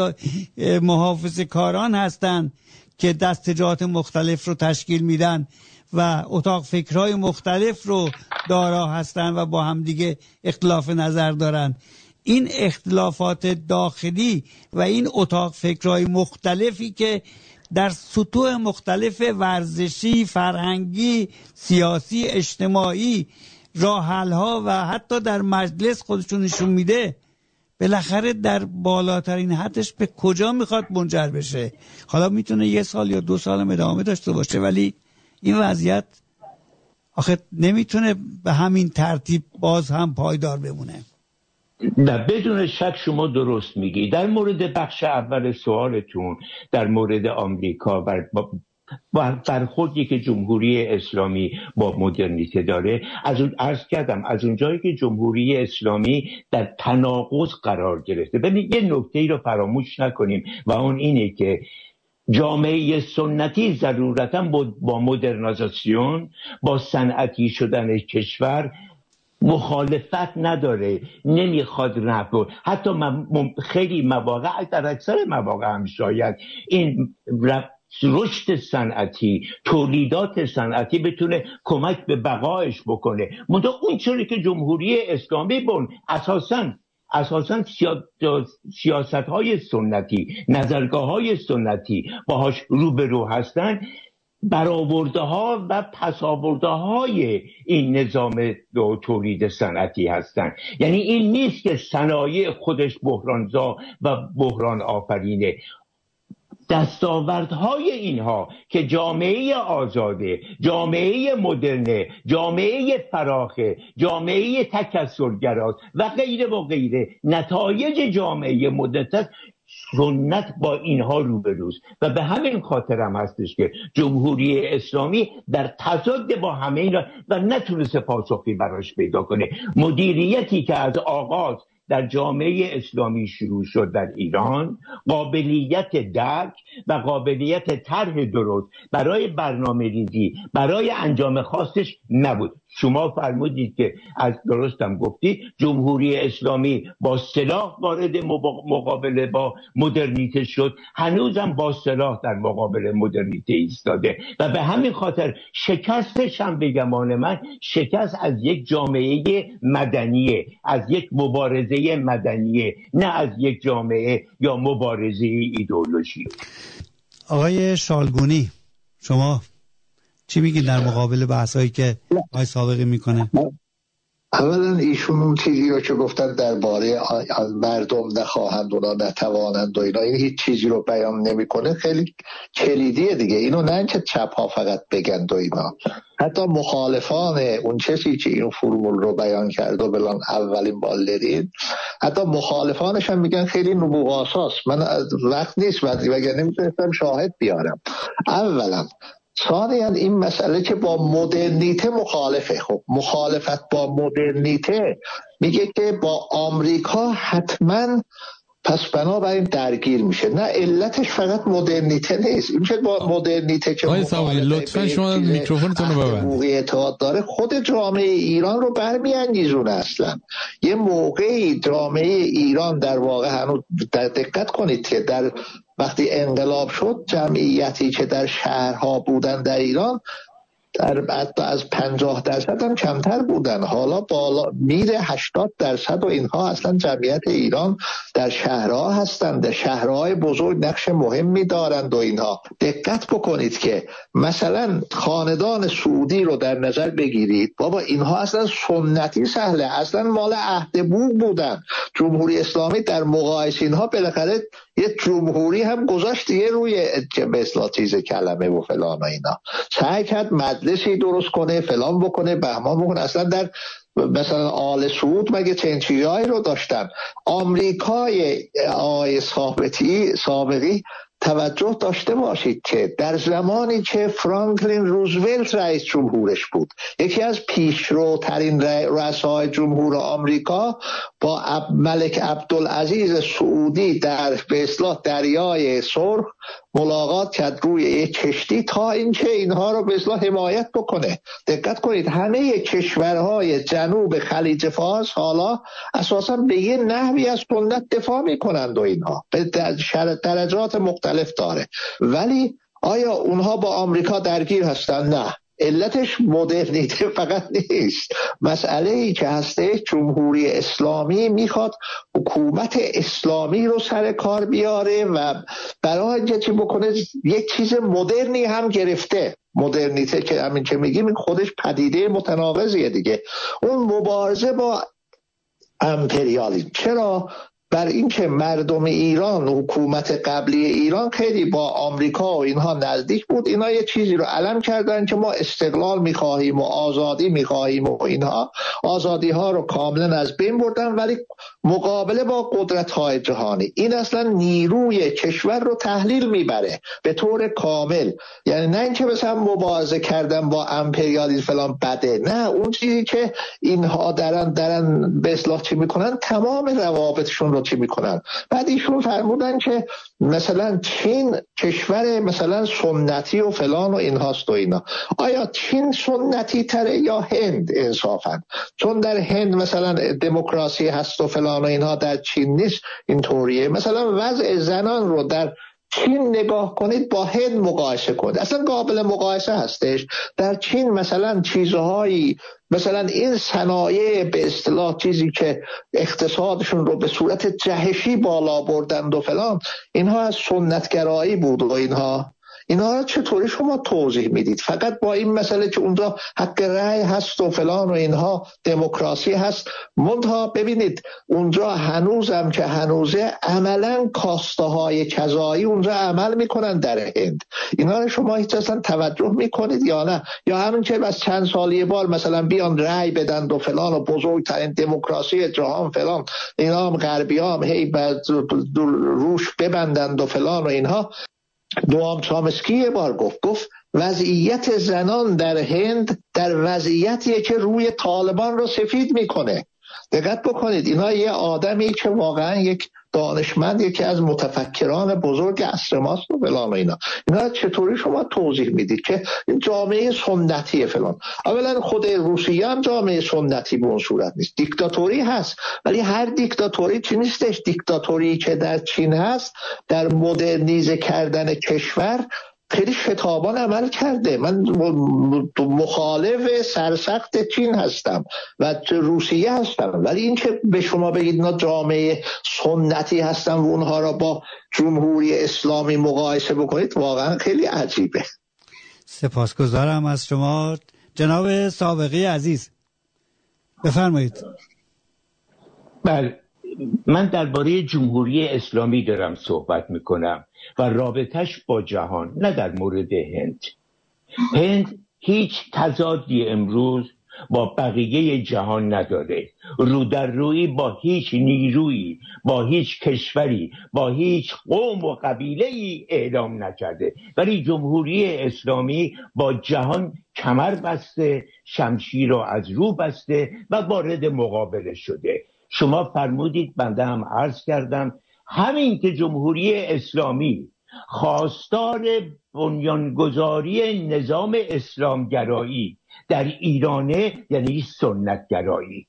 محافظه‌کاران هستن که دستجات مختلف رو تشکیل میدن و اتاق فکرهای مختلف رو دارا هستن و با هم دیگه اختلاف نظر دارن. این اختلافات داخلی و این اتاق فکرهای مختلفی که در سطوح مختلف ورزشی، فرهنگی، سیاسی، اجتماعی راه حل‌ها و حتی در مجلس خودشون نشون میده، بالاخره در بالاترین حدش به کجا میخواد منجر بشه؟ حالا میتونه یه سال یا دو سال ادامه داشته باشه، ولی این وضعیت آخه نمیتونه به همین ترتیب باز هم پایدار بمونه. نه، بدون شک شما درست میگی. در مورد بخش اول سوالتون در مورد آمریکا و برخوردی که جمهوری اسلامی با مدرنیته داره، از اون عرض کردم از اونجایی که جمهوری اسلامی در تناقض قرار گرفته. ببینید یه نکته‌ای رو فراموش نکنیم و اون اینه که جامعه سنتی ضرورتاً با مدرنیزاسیون، با صنعتی شدن کشور مخالفت نداره، نمیخواد رفت. حتی خیلی مواقع، در اکثر مواقع هم شاید این رشد صنعتی، تولیدات صنعتی بتونه کمک به بقایش بکنه. منتها اون چیزی که جمهوری اسلامی بون اساساً اساساً سیاست‌های سنتی، نظرگاه‌های سنتی باهاش روبرو هستن، برآورده‌ها و پس‌آورده‌های این نظام تولید صنعتی هستند. یعنی این نیست که صنایع خودش بحرانزا و بحران آفرینه. دستاوردهای اینها که جامعه آزاده، جامعه مدرنه، جامعه فراخه، جامعه تکثرگراست و غیره و غیره، نتایج جامعه مدرن، سنت با اینها روبروست و به همین خاطر هم هستش که جمهوری اسلامی در تضاد با همه اینا و نتونسته پاسخی براش پیدا کنه. مدیریتی که از آغاز در جامعه اسلامی شروع شد در ایران، قابلیت درک و قابلیت طرح درست برای برنامه ریزی برای انجام خاصش نبود. شما فرمودید که از درستم گفتی جمهوری اسلامی با سلاح وارد مقابله با مدرنیته شد، هنوزم با سلاح در مقابل مدرنیته ایستاده و به همین خاطر شکستش هم به گمان من شکست از یک جامعه مدنیه، از یک مبارزه مدنیه، نه از یک جامعه یا مبارزه ایدئولوژی. آقای شالگونی، شما چی میگید در مقابل بحثایی که آقای سابقی میکنه؟ اولا ایشون اون چیزی رو که گفتن درباره مردم نخواهند اونا نتوانند و اینا، این هیچ چیزی رو بیان نمیکنه، خیلی کلیدیه دیگه. اینو نه که چپ ها فقط بگند و اینا، حتی مخالفان اون چیزی که این فرمول رو بیان کرد و بلان اولین بار دیدید، حتی مخالفانش هم میگن خیلی نبوغاساست. من وقت نیست وگه نمیتونستم شاهد بیارم. اولا ثانیاً این مسئله که با مدرنیته مخالفه. خب مخالفت با مدرنیته میگه که با آمریکا حتماً پس بنابراین درگیر میشه. نه، علتش فقط مدرنیته نیست. این که با مدرنیته که لطفاً شما میکروفونتون رو ببندید اعتقاد داره، خود جامعه ایران رو برمیانگیزونه. اصلا یه موقعی جامعه ایران در واقع هنوز در دقت کنید که در وقتی انقلاب شد جمعیتی که در شهرها بودن در ایران در حتی از پنجاه درصد هم کمتر بودن، حالا بالا میره هشتاد درصد و اینها. اصلا جمعیت ایران در شهرها هستند، شهرهای بزرگ نقش مهمی دارند و اینها. دقت بکنید که مثلا خاندان سعودی رو در نظر بگیرید، بابا اینها اصلا سنتی سهله، اصلا مال عهد بوق بودن. جمهوری اسلامی در مقایسه اینها بالاخره یه جمهوری هم گذاشت دیگه روی به اصطلاح چیز کلمه و فلان و اینا، سعی کرد مجلسی درست کنه، فلان بکنه، بهمان بکنه. اصلا در مثلا آل سعود مگه چنین چیزایی رو داشتن؟ آمریکای آقای سابقی سابقی توجه داشته باشید که در زمانی که فرانکلین روزولت رئیس جمهورش بود، یکی از پیشروترین رؤسای جمهور آمریکا با ملک عبدالعزیز سعودی در به اصطلاح دریای سرخ ملاقات کرد روی یک کشتی تا اینکه اینها رو به اصطلاح حمایت بکنه. دقت کنید همه کشورهای جنوب خلیج فارس حالا اساسا به یه نحوی از سنت دفاع میکنند و اینها به درجات مختلف داره. ولی آیا اونها با آمریکا درگیر هستن؟ نه. علتش مدرنیته فقط نیست. مسئله ای که هسته جمهوری اسلامی میخواد حکومت اسلامی رو سر کار بیاره و برای اینکه چی بکنه یک چیز مدرنی هم گرفته. مدرنیته که همین که میگیم خودش پدیده متناقضیه دیگه. اون مبارزه با امپریالیسم. چرا؟ بر این که مردم ایران، حکومت قبلی ایران خیلی با آمریکا و اینها نزدیک بود، اینا یه چیزی رو علم کردن که ما استقلال میخواهیم و آزادی میخواهیم و اینها، آزادی ها رو کاملا از بین بردن ولی مقابله با قدرت های جهانی. این اصلا نیروی کشور رو تحلیل میبره به طور کامل. یعنی نه اینکه مثلا مبارزه کردن با امپریالیسم فلان بده، نه، اون چیزی که اینها درن درن به اصطلاح چی میکنن تمام روابطشون رو چی میکنن. بعد ایشون فرمودن که مثلا چین کشور مثلا سنتی و فلان و اینهاست و اینا. آیا چین سنتی تره یا هند انصافا؟ چون در هند مثلا دموکراسی هست و فلان و اینها، در چین نیست اینطوریه. مثلا وضع زنان رو در چین نگاه کنید با هند مقایسه کنید، اصلا قابل مقایسه هستش. در چین مثلا چیزهایی مثلا این صنایع به اصطلاح چیزی که اقتصادشون رو به صورت جهشی بالا بردند و فلان، اینها از سنتگرایی بود و اینها اینها رو چطوری شما توضیح میدید؟ فقط با این مسئله که اونجا حق رأی هست و فلان و اینها دموکراسی هست. منتها ببینید اونجا هنوزم که هنوزه عملا کاسته های کذایی اونجا عمل میکنن در هند. اینها رو شما هیچ اصلا توجه میکنید یا نه؟ یا همین که بس چند سالی بار مثلا بیان رأی بدن و فلان و بزرگترین دموکراسی جهان فلان، اینا هم غربی هم هی روش ببندند و فلان و اینها. نوام چامسکی یه بار گفت گفت وضعیت زنان در هند در وضعیتیه که روی طالبان رو سفید میکنه. دقت بکنید اینا یه آدمی که واقعا یک دانشمند، یکی از متفکران بزرگ عصر ماست و فلان اینا اینا چطوری شما توضیح میدید که این جامعه سنتیه فلان؟ اولا خود روسیه هم جامعه سنتی به اون صورت نیست، دیکتاتوری هست، ولی هر دیکتاتوری چی نیستش. دیکتاتوری که در چین هست در مدرنیزه کردن کشور خیلی شتابان عمل کرده. من مخالف سرسخت چین هستم و روسیه هستم، ولی این که به شما بگید اینا جامعه سنتی هستن و اونها را با جمهوری اسلامی مقایسه بکنید واقعا خیلی عجیبه. سپاسگزارم از شما جناب سابقی عزیز، بفرمایید. بله، من درباره جمهوری اسلامی دارم صحبت میکنم و رابطش با جهان، نه در مورد هند. هند هیچ تضادی امروز با بقیه جهان نداره، رو در روی با هیچ نیرویی، با هیچ کشوری، با هیچ قوم و قبیله‌ای اعلام نکرده، ولی جمهوری اسلامی با جهان کمر بسته، شمشیر رو از رو بسته و وارد مقابله شده. شما فرمودید، بنده هم عرض کردم، همین که جمهوری اسلامی خواستار بنیانگذاری نظام اسلامگرایی در ایرانه، یعنی سنتگرایی.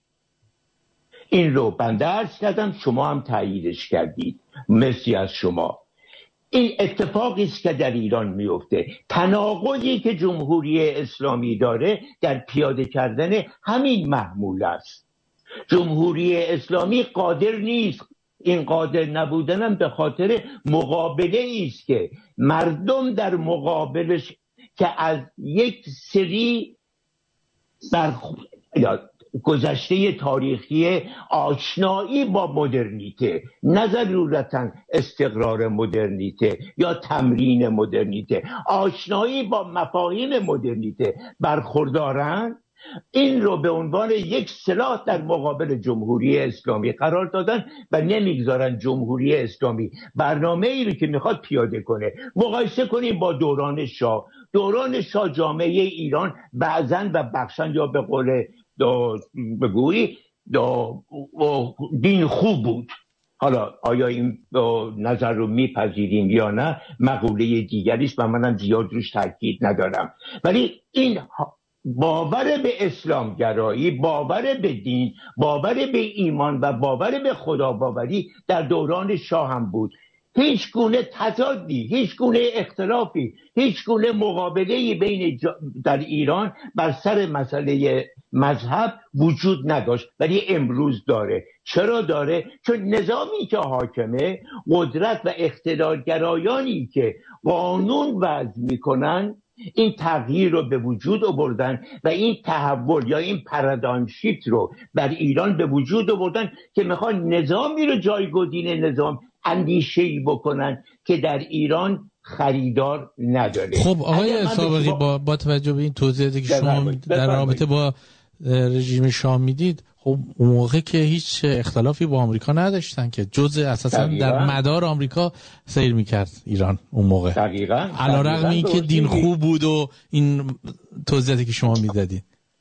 این رو بنده عرض کردم، شما هم تاییدش کردید، مرسی از شما. این اتفاقی است که در ایران میفته، تناقضی که جمهوری اسلامی داره در پیاده کردن همین محمول است. جمهوری اسلامی قادر نیست، این قادر نبودنم به خاطر مقابله است که مردم در مقابلش که از یک سری برخ... گذشته تاریخی آشنایی با مدرنیته، نه ضرورتاً استقرار مدرنیته یا تمرین مدرنیته، آشنایی با مفاهیم مدرنیته برخوردارن، این رو به عنوان یک سلاح در مقابل جمهوری اسلامی قرار دادن و نمیگذارن جمهوری اسلامی برنامه ای رو که میخواد پیاده کنه. مقایسه کنیم با دوران شاه. دوران شاه جامعه ایران بعضن و بخشن، یا به قول بگویی دین خوب بود. حالا آیا این نظر رو میپذیریم یا نه مقوله دیگریست و منم زیاد روش تاکید ندارم، ولی این باور به اسلام گرایی، باور به دین، باور به ایمان و باور به خدا باوری در دوران شاه هم بود. هیچ گونه تضادی، هیچ گونه اختلافی، هیچ گونه مقابله‌ای بین جا... در ایران بر سر مسئله مذهب وجود نداشت، ولی امروز داره. چرا داره؟ چون نظامی که حاکمه، قدرت و اقتدارگرایانی که قانون وضع میکنن، این تغییر رو به وجود آوردن و این تحول یا این پارادایم شیفت رو در ایران به وجود آوردن که میخوان نظامی رو جایگزین نظام اندیشه‌ای بکنن که در ایران خریدار نداره. خب آقای سابقی، با, با توجه به این توضیحاتی که شما در رابطه با رژیم شاه میدید، خب اون موقع که هیچ اختلافی با آمریکا نداشتن که جزء اساسا در مدار آمریکا سیر میکرد ایران اون موقع. دقیقاً. علیرغم اینکه دین خوب بود و این توضیحاتی که شما میدادید.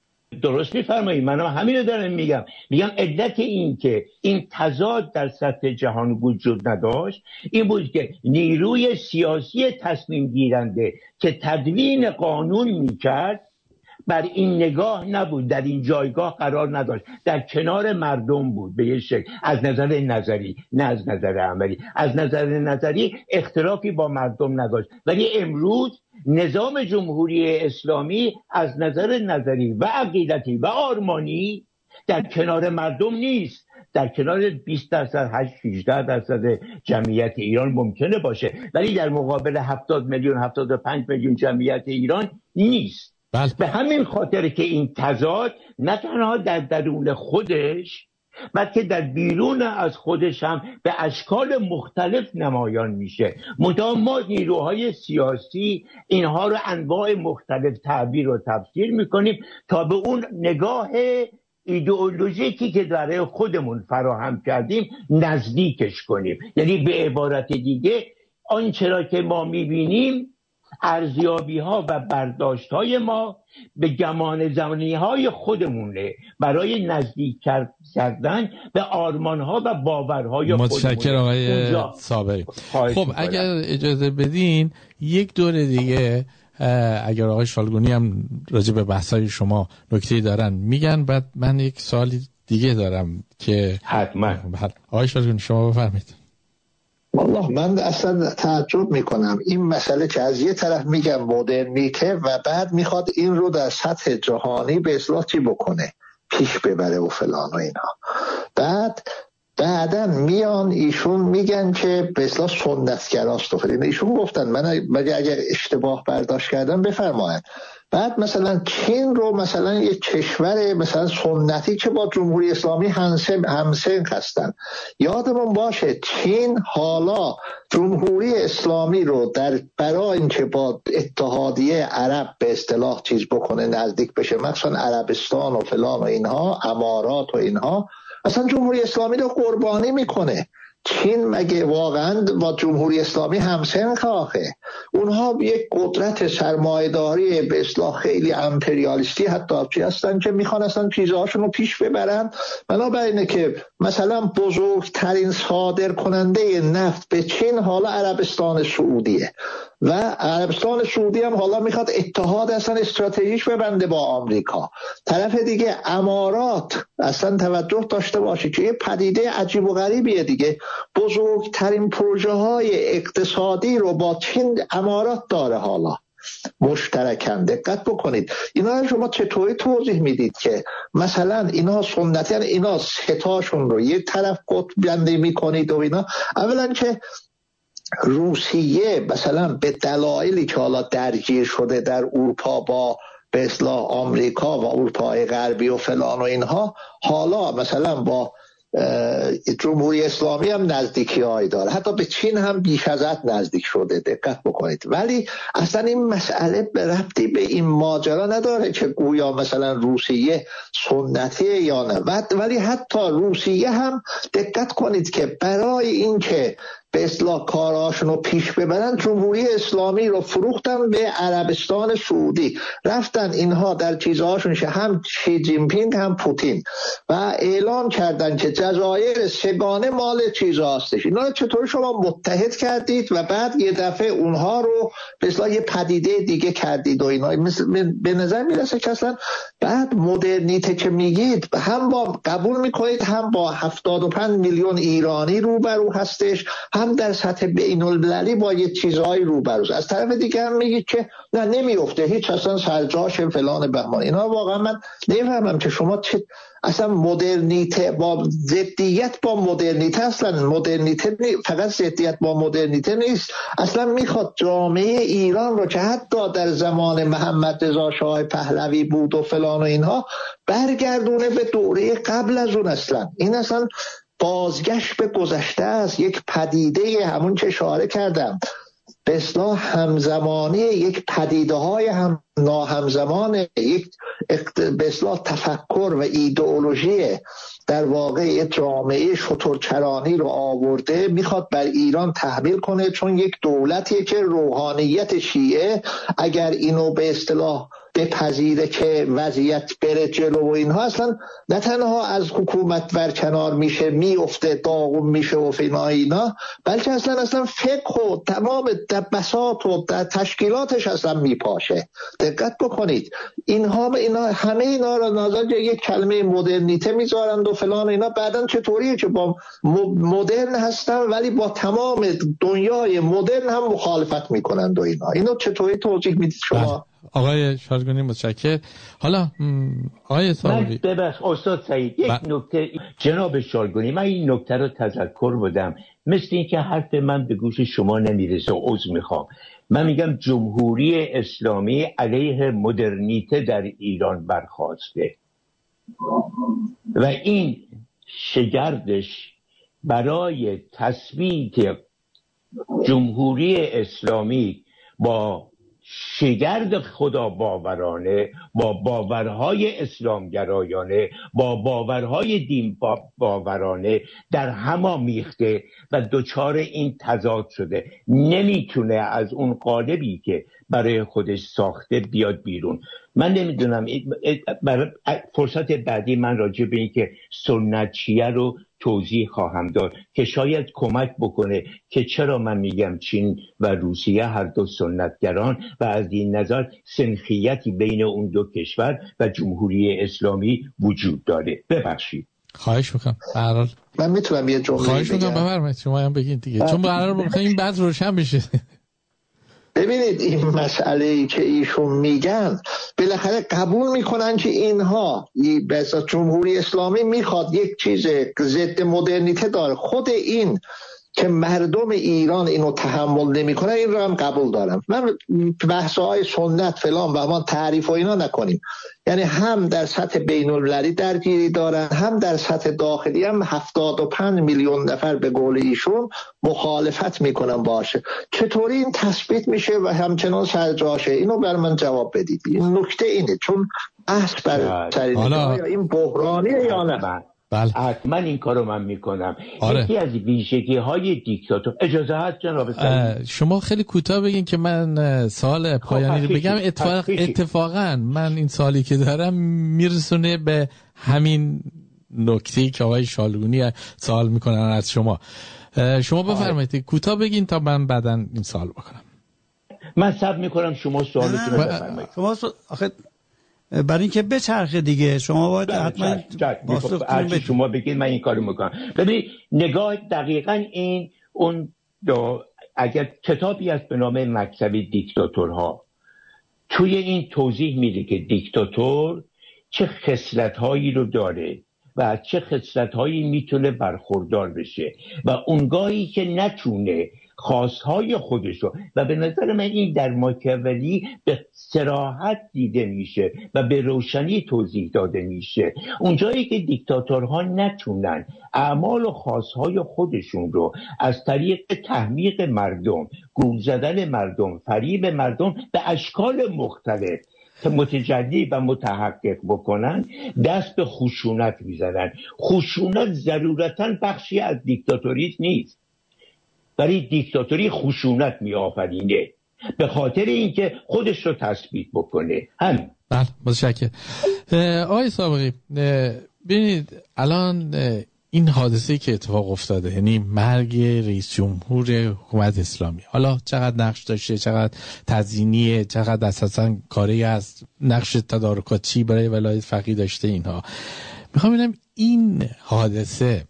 درست میفرمایید، منم همین رو دارم میگم. میگم علت این که این تضاد در سطح جهان وجود نداشت این بود که نیروی سیاسی تصمیم گیرنده که تدوین قانون میکرد بر این نگاه نبود، در این جایگاه قرار نداشت، در کنار مردم بود به یه شکل، از نظر نظری نه از نظر عملی. از نظر نظری اختلافی با مردم نداشت، ولی امروز نظام جمهوری اسلامی از نظر نظری و عقیدتی و آرمانی در کنار مردم نیست. در کنار بیست درصد، هشت هجده درصد جمعیت ایران ممکنه باشه، ولی در مقابل هفتاد میلیون، هفتاد و پنج میلیون جمعیت ایران نیست. بله. به همین خاطر که این تضاد نه تنها در درون خودش بلکه در بیرون از خودش هم به اشکال مختلف نمایان میشه. منتها ما نیروهای سیاسی اینها رو انواع مختلف تعبیر و تفسیر میکنیم تا به اون نگاه ایدئولوژیکی که برای خودمون فراهم کردیم نزدیکش کنیم. یعنی به عبارت دیگه آنچه را که ما میبینیم ارزیابی ها و برداشت های ما به گمان زمانی های خودمونه برای نزدیک کردن به آرمان ها و باورهای خودمونه. متشکرم آقای صابری. خب اگر اجازه بدین یک دور دیگه اگر آقای شالگونی هم راجع به بحثای شما نکته‌ای دارن میگن، بعد من یک سوالی دیگه دارم که حتما. آقای شالگونی شما بفرمایید. والله من اصلا تعجب میکنم این مسئله که از یه طرف میگم مدرنیته و بعد میخواد این رو در سطح جهانی به اصلاح چی بکنه، پیش ببره و فلان و اینها. بعد بعدن میان ایشون میگن که به اصلاح سنتگراست و فلان. ایشون گفتن، من مگه اگر اشتباه برداشت کردم بفرمایید، بعد مثلا چین رو مثلا یک کشور مثلا سنتی که با جمهوری اسلامی همسن همسن هستن. یادمون باشه چین حالا جمهوری اسلامی رو در برای اینکه با اتحادیه عرب به اصطلاح چیز بکنه، نزدیک بشه، مثلا عربستان و فلان و اینها، امارات و اینها، اصلا جمهوری اسلامی رو قربانی میکنه. چین مگه واقعا با جمهوری اسلامی همسن خواهه؟ اونها یک قدرت سرمایه‌داری به اصطلاح خیلی امپریالیستی حتی چی هستن که میخوان اصلا چیزهاشون رو پیش ببرن. بنابراینه که مثلا بزرگترین صادر کننده نفت به چین حالا عربستان سعودیه و عربستان سعودی هم حالا میخواد اتحاد اصلا استراتژیش ببنده با آمریکا. طرف دیگه امارات، اصلا توجه داشته باشید که یه پدیده عجیب و غریبیه دیگه، بزرگترین پروژه های اقتصادی رو با چین امارات داره حالا مشترکاً. دقت بکنید اینا شما چطوری توضیح میدید که مثلا اینا سنتی، اینا ستاشون رو یه طرف قطب بندی میکنید و اینا. اولا که روسیه مثلا به دلایلی که حالا درگیر شده در اروپا با به اصطلاح آمریکا و اروپای غربی و فلان و اینها، حالا مثلا با جمهوری اسلامی هم نزدیکی هایی داره، حتی به چین هم بیش از حد نزدیک شده. دقت بکنید. ولی اصلا این مسئله به ربطی به این ماجرا نداره که گویا مثلا روسیه سنتیه یا نه. ولی حتی روسیه هم دقت کنید که برای اینکه به اصلاح کارهاشون رو پیش ببرن جمهوری اسلامی رو فروختن به عربستان سعودی. رفتن اینها در چیزهاشون، هم شی جین پینگ هم پوتین، و اعلام کردن که جزایر سگانه مال چیزها هستش. اینا چطور شما متحد کردید و بعد یه دفعه اونها رو به اصلاح یه پدیده دیگه کردید و اینا؟ به نظر میرسه که اصلا بعد مدرنیته که میگید هم با قبول میکنید هم با هفتاد و پنج میلیون ایرانی روبرو هستش، هم در سطح بین المللی با یه چیزهای روبروست. از طرف دیگه هم میگید که نه نمیفته هیچ، اصلا سرجاش فلان بهمان. اینا واقعا من نمیفهمم که شما چه اصلا مدرنیته با ضدیت با مدرنیته، اصلا مدرنیته فقط ضدیت با مدرنیته نیست، اصلا میخواد جامعه ایران رو که حتی در زمان محمد رضا شاه پهلوی بود و فلان و اینها برگردونه به دوره قبل از اون. اصلا این اصلا بازگشت به گذشته است، یک پدیده همون که اشاره کردم به اصطلاح همزمانی یک پدیده های هم ناهمزمان، یک به اصطلاح تفکر و ایدئولوژی در واقع یک جامعه شترچرانی رو آورده، میخواد بر ایران تحمیل کنه، چون یک دولتیه که روحانیت شیعه اگر اینو به اصطلاح بپذیره که وضعیت بره جلو و اینها، اصلا نه تنها از حکومت برکنار میشه، میفته، داغون میشه و فینا اینا، بلکه اصلا اصلا فقه و تمام بساط و تشکیلاتش اصلا میپاشه. دقت بکنید اینها اینا همه اینا رو نازل یک کلمه مدرنیته میذارند و فلان اینا، بعدن چطوریه که با مدرن هستن ولی با تمام دنیای مدرن هم مخالفت میکنند و اینا. اینو چطوری توضیح میدید شما؟ آقای شالگونی متشکر. حالا آقای صابری، من ببخش استاد سعید یک ب... نکته جناب شالگونی، من این نکته رو تذکر بدم، مثل این که حرف من به گوش شما نمیرسه، عذر میخوام. من میگم جمهوری اسلامی علیه مدرنیته در ایران برخاسته و این شگردش برای تثبیت جمهوری اسلامی با شگرد خدا باورانه با باورهای اسلامگرایانه با باورهای دین باورانه در هم آمیخته و دچار این تضاد شده، نمیتونه از اون قالبی که برای خودش ساخته بیاد بیرون. من نمیدونم، برای فرصت بعدی من راجع به این که سنت چیه رو توضیح خواهم داد که شاید کمک بکنه که چرا من میگم چین و روسیه هر دو سنتگران و از این نظر سنخیتی بین اون دو کشور و جمهوری اسلامی وجود داره. ببخشید. خواهش میکنم. برحال من میتونم یه جمله بگم؟ خواهش میکنم بفرمایید، شما هم بگید دیگه، چون برحال میخوایم این بعد روشن بشه. ببینید این مسئله‌ای که ایشون میگن بالاخره قبول میکنن که اینها به جمهوری اسلامی میخواد یک چیز ضد مدرنیته داره. خود این که مردم ایران اینو تحمل نمیکنن این رو هم قبول دارم. من بحث‌های سنت فلان و ما تعریف و اینا نکنیم، یعنی هم در سطح بین المللی درگیری دارن، هم در سطح داخلی هم هفتاد و پنج میلیون نفر به قول ایشون مخالفت میکنن باشه. چطوری این تثبیت میشه و همچنان سر جاشه؟ اینو بر من جواب بدید. این نکته اینه، چون بحث بر سر حالا این بحرانیه یا نه. بله. حتما این کارو من میکنم. آره. یکی از ویژگی های دیکتاتور، اجازه هست جناب سعید شما خیلی کوتاه بگین که من سوال پایانی رو بگم. اتفاق اتفاقا من این سوالی که دارم میرسونه به همین نکته‌ای که آقای شالگونی سوال میکنن از شما. شما بفرمایید کوتاه بگین تا من بعداً این سوال بکنم. من صبر میکنم شما سوالتون رو بفرمایید. شما سو... آخه برای اینکه بچرخه دیگه شما باید حتما هرچی شما بگید من این کارو میکنم. ببینید نگاه دقیقاً این اون دو، اگر کتابی هست به نام مکتب دیکتاتورها، توی این توضیح میده که دیکتاتور چه خصلت‌هایی رو داره و از چه خصلت‌هایی میتونه برخوردار بشه و اونگاهی که نتونه خواستهای خودش رو، و به نظر من این در ماکیاولی به صراحت دیده میشه و به روشنی توضیح داده میشه، اونجایی که دیکتاتورها نتونن اعمال و خواستهای خودشون رو از طریق تحمیق مردم، گول زدن مردم، فریب مردم به اشکال مختلف متجلی و متحقق بکنن، دست به خشونت میزنن. خشونت ضرورتاً بخشی از دیکتاتوری نیست، برای دیکتاتوری خشونت می آفرینه به خاطر اینکه خودش رو تثبیت بکنه. همین. بله متشکرم. آقای سابقی ببینید الان این حادثه که اتفاق افتاده، یعنی مرگ رئیس جمهور حکومت اسلامی، حالا چقدر نقش داشته، چقدر تزیینیه، چقدر اساسا کاری از نقش تدارکاتی برای ولایت فقیه داشته، اینها میخوام ببینم این حادثه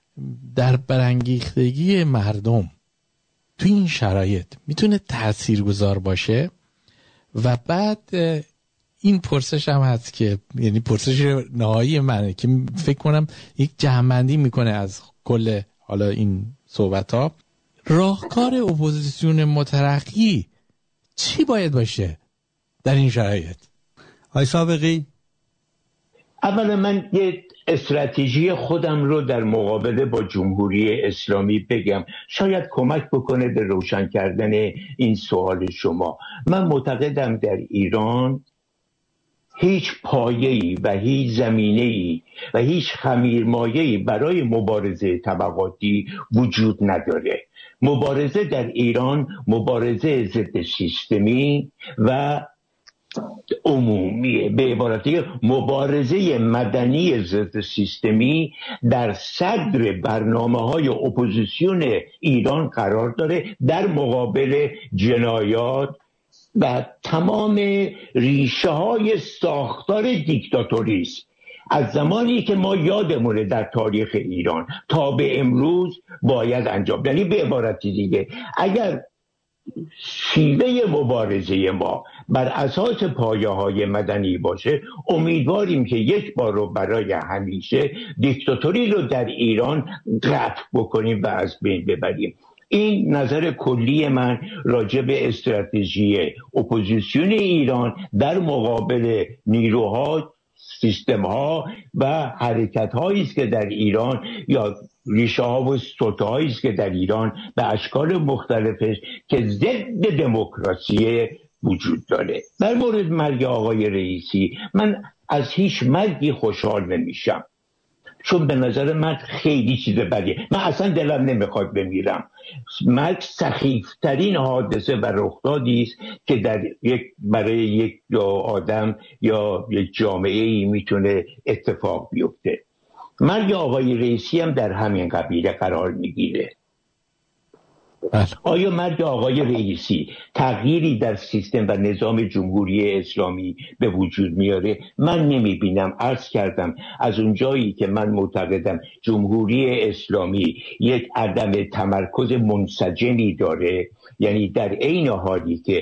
در برانگیختگی مردم تو این شرایط میتونه تاثیرگذار باشه. و بعد این پرسش هم هست که یعنی پرسش نهایی منه که فکر کنم یک جمع‌بندی میکنه از کل حالا این صحبت ها. راهکار اپوزیسیون مترقی چی باید باشه در این شرایط؟ آقای سابقی، اولا من یه استراتژی خودم رو در مقابله با جمهوری اسلامی بگم، شاید کمک بکنه به روشن کردن این سوال شما. من معتقدم در ایران هیچ پایه‌ای و هیچ زمینه‌ای و هیچ خمیرمایه‌ای برای مبارزه طبقاتی وجود نداره. مبارزه در ایران مبارزه ضد سیستمی و عمومیه. به عبارت دیگه مبارزه مدنی ضد سیستمی در صدر برنامه‌های اپوزیسیون ایران قرار داره در مقابل جنایات و تمام ریشه های ساختار دیکتاتوریسم. از زمانی که ما یادمونه در تاریخ ایران تا به امروز باید انجام، یعنی به عبارت دیگه اگر شیوه مبارزه ما بر اساس پایه های مدنی باشه، امیدواریم که یک بار رو برای همیشه دیکتاتوری رو در ایران قطع بکنیم و از بین ببریم. این نظر کلی من راجع به استراتژی اپوزیسیون ایران در مقابل نیروها، سیستم‌ها و حرکت‌هایی است که در ایران یا ریشه‌ها و سطوح‌هایی است که در ایران به اشکال مختلفش که ضد دموکراسی وجود داره. در مورد مرگ آقای رئیسی من از هیچ مرگی خوشحال نمیشم، چون به نظر من خیلی چیز بدیه. من اصلا دلم نمیخواد بمیرم. مرگ سخیفترین حادثه و رخدادی است که در یک برای یک آدم یا یک جامعه ای میتونه اتفاق بیفته. مرگ آقای رئیسی هم در همین قبیله قرار میگیره. آیا مرگ آقای رئیسی تغییری در سیستم و نظام جمهوری اسلامی به وجود میاره؟ من نمیبینم. عرض کردم از اونجایی که من معتقدم جمهوری اسلامی یک عدم تمرکز منسجمی داره، یعنی در عین حالی که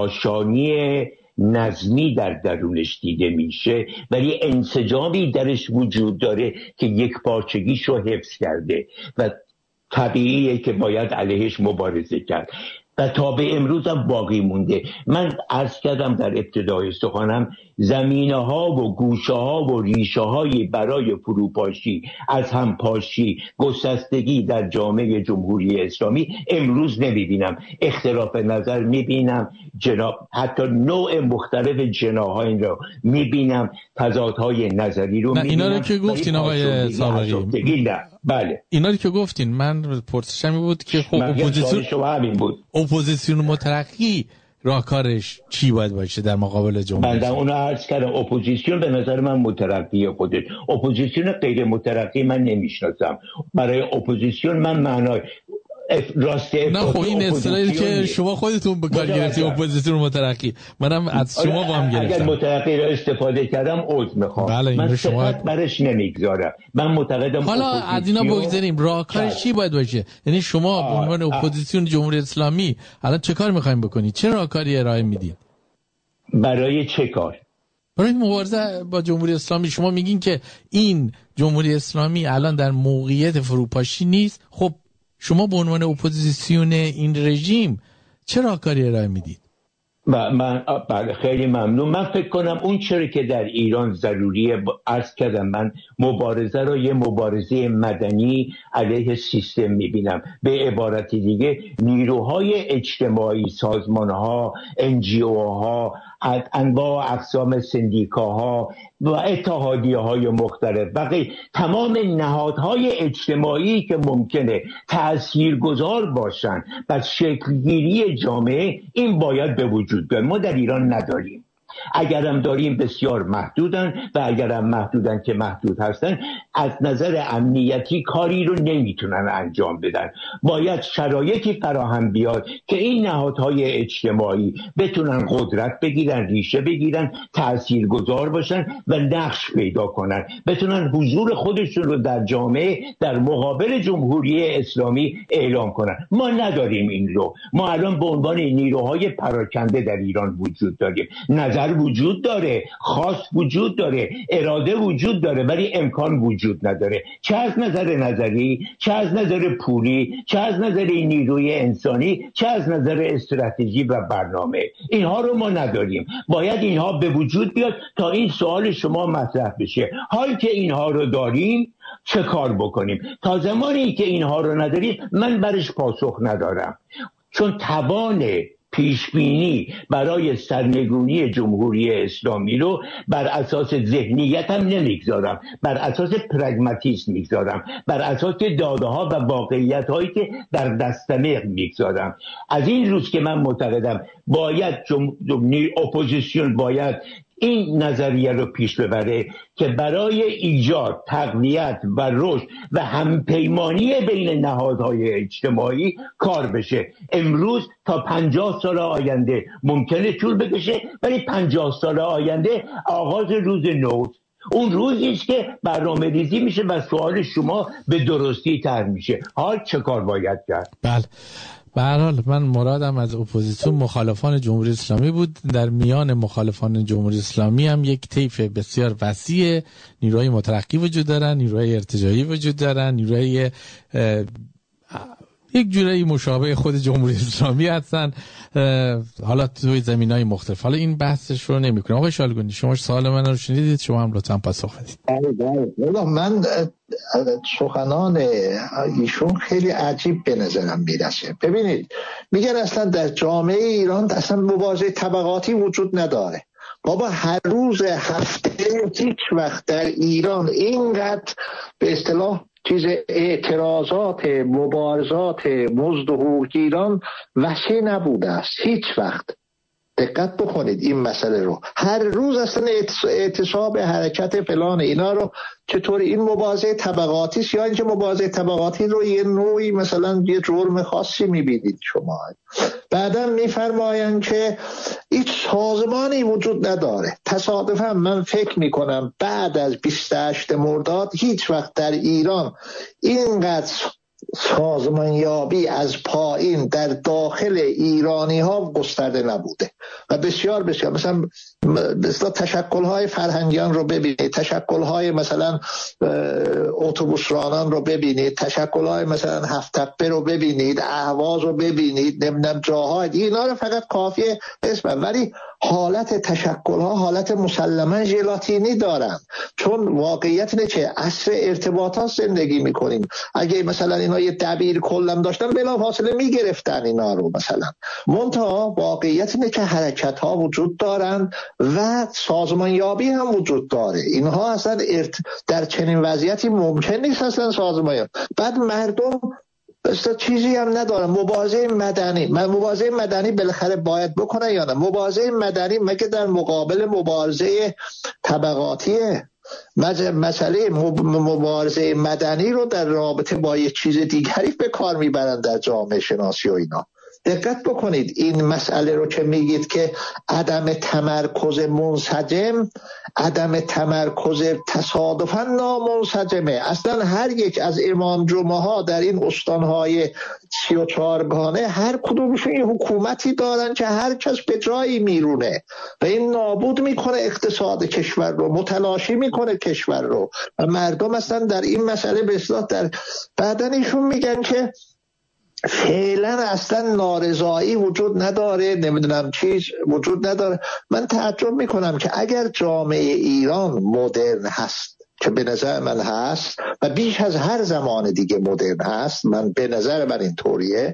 پاشانی نظمی در درونش دیده میشه ولی انسجامی درش وجود داره که یک پارچگیش رو حفظ کرده و طبیعیه که باید علیهش مبارزه کرد و تا به امروز هم باقی مونده. من عرض کردم در ابتدای سخنم زمینه ها و گوشه ها و ریشه های برای فروپاشی، از همپاشی، گسستگی در جامعه جمهوری اسلامی امروز نمیبینم. اختلاف نظر میبینم، جناب حتی نوع مختلف جناهای این رو میبینم، تضادهای نظری رو میبینم. اینا رو که گفتین آقای سابقی، بله اینا رو که گفتین، من پرسشم بود که خب اپوزیسیون بود. اپوزیسیون مترقی راهکارش چی باید باشه در مقابل جمهوری؟ من اونو عرض کردم. اپوزیسیون به نظر من مترقی خودش. اپوزیسیون غیر مترقی من نمیشناسم. برای اپوزیسیون من معنای راست نه خب این اصطلاحی که شما خودتون به کار گرفتی اپوزیسیون مترقی، منم از شما با هم گرفتم. اگر مترقی را استفاده کردم عذر میخوام. بله من شما برش نمیگذارم. من معتقدم حالا از اینا بگذاریم، راهکارش چی باید باشه؟ یعنی شما به عنوان اپوزیسیون جمهوری اسلامی الان چه کار میخواین بکنید؟ چه راهکاری ارائه میدید؟ برای چه کار؟ برای مبارزه با جمهوری اسلامی. شما میگین که این جمهوری اسلامی الان در موقعیت فروپاشی نیست. خب شما به عنوان اپوزیسیون این رژیم چه راهکاری ارائه میدید؟ من بله خیلی ممنون. من فکر کنم اون چیزی که در ایران ضروریه، عرض کردم من مبارزه رو یه مبارزه مدنی علیه سیستم میبینم. به عبارت دیگه نیروهای اجتماعی، سازمانها، انجیوها، انواع اقسام سندیکاها و اتحادیه های مختلف، بقیه تمام نهادهای اجتماعی که ممکنه تأثیرگذار باشن بر شکلگیری جامعه، این باید به وجود بیاد. ما در ایران نداریم. اگرم داریم بسیار محدودن و اگرم محدودن که محدود هستن، از نظر امنیتی کاری رو نمیتونن انجام بدن. باید شرایطی فراهم بیاد که این نهادهای اجتماعی بتونن قدرت بگیرن، ریشه بگیرن، تاثیرگذار باشن و نقش پیدا کنن، بتونن حضور خودشون رو در جامعه در مقابل جمهوری اسلامی اعلام کنن. ما نداریم این رو. ما الان به عنوان نیروهای پراکنده در ایران وجود داریم. نظر وجود داره، خواست وجود داره، اراده وجود داره، ولی امکان وجود نداره، چه از نظر نظری، چه از نظر پولی، چه از نظر نیروی انسانی، چه از نظر استراتژی و برنامه. اینها رو ما نداریم. باید اینها به وجود بیاد تا این سوال شما مطرح بشه. حال که اینها رو داریم چه کار بکنیم؟ تا زمانی که اینها رو نداریم من برش پاسخ ندارم، چون توان پیشبینی برای سرنگونی جمهوری اسلامی رو بر اساس ذهنیتم نمیگذارم، بر اساس پرگماتیسم میگذارم، بر اساس داده ها و واقعیت هایی که در دستمه میگذارم. از این روز که من معتقدم باید جمهوری اپوزیسیون باید این نظریه رو پیش ببره که برای ایجاد تقویت و رشد و همپیمانی بین نهادهای اجتماعی کار بشه. امروز تا پنجاه سال آینده ممکنه طول بکشه، ولی پنجاه سال آینده آغاز روز نوست، اون روزی است که برنامه ریزی میشه و سوال شما به درستی طرح میشه. حال چه کار باید کرد؟ بله. به هر حال من مرادم از اپوزیسیون مخالفان جمهوری اسلامی بود. در میان مخالفان جمهوری اسلامی هم یک طیف بسیار وسیع نیروهای مترقی وجود دارن، نیروهای ارتجاعی وجود دارن، نیروهای یک جورایی مشابه خود جمهوری اسلامی هستن، حالا توی زمینهای مختلف. حالا این بحثش رو نمی کنم. آقای شالگونی شما سوال من رو شنیدید، شما هم لطفا پاسخ بدید. من سخنان ایشون خیلی عجیب به نظرم میرسه. ببینید میگن اصلا در جامعه ایران اصلا مبارزه طبقاتی وجود نداره. بابا هر روز هفته هیچ وقت در ایران اینقدر به اصطلاح چیز اعتراضات، مبارزات مزد و حقوقگیران وسیع نبوده است هیچ وقت. دقت بکنید این مسئله رو، هر روز اصلا اعتصاب حرکت فلان اینا رو چطوری این مبارزه طبقاتی است، یا اینکه مبارزه طبقاتی رو یه نوعی مثلا یه جرم خاصی میبینید شما. بعدا میفرمایند که هیچ سازمانی وجود نداره. تصادفا من فکر میکنم بعد از بیست و هشت مرداد هیچ وقت در ایران اینقدر سازمانیابی از پایین در داخل ایرانی ها گسترده نبوده و بسیار بسیار مثلا مثلا تشکل‌های فرهنگیان رو ببینید، تشکل‌های مثلا اتوبوس رانان رو ببینید، تشکل‌های مثلا هفت تپه رو ببینید، اهواز رو ببینید، نمیدونم جاهای اینا رو فقط کافیه اسم، ولی حالت تشکل‌ها حالت مسلماً ژلاتینی دارن، چون واقعیت اینه که عصر ارتباطات زندگی می‌کنیم. اگه مثلا اینا یه دبیر کلم داشتن بلافاصله میگرفتن اینا رو مثلا. منتها واقعیت اینه که حرکت‌ها وجود دارن و سازمانیابی هم وجود داره. اینها اصلا ارت... در چنین وضعیتی ممکن نیست اصلا سازمانیابی. بعد مردم اصلا چیزی هم ندارن. مبارزه مدنی، من مبارزه مدنی بالاخره باید بکنن یا نه؟ مبارزه مدنی مگه در مقابل مبارزه طبقاتیه؟ مسئله مبارزه مدنی رو در رابطه با یه چیز دیگری به کار میبرن در جامعه شناسی و اینا. دقت بکنید این مسئله رو که میگید که عدم تمرکز منسجم، عدم تمرکز تصادفاً نامنسجمه. اصلا هر یک از امام جمعه ها در این استانهای سی و چهارگانه هر کدومشون یه حکومتی دارن که هر کس به جایی میرونه و این نابود میکنه اقتصاد کشور رو، متلاشی میکنه کشور رو و مردم اصلا در این مسئله به اصطلاح در بعدن ایشون میگن که فعلا اصلا نارضایی وجود نداره، نمیدونم چیز وجود نداره. من تعجب میکنم که اگر جامعه ایران مدرن هست، که به نظر من هست و بیش از هر زمان دیگه مدرن هست، من به نظر من اینطوریه،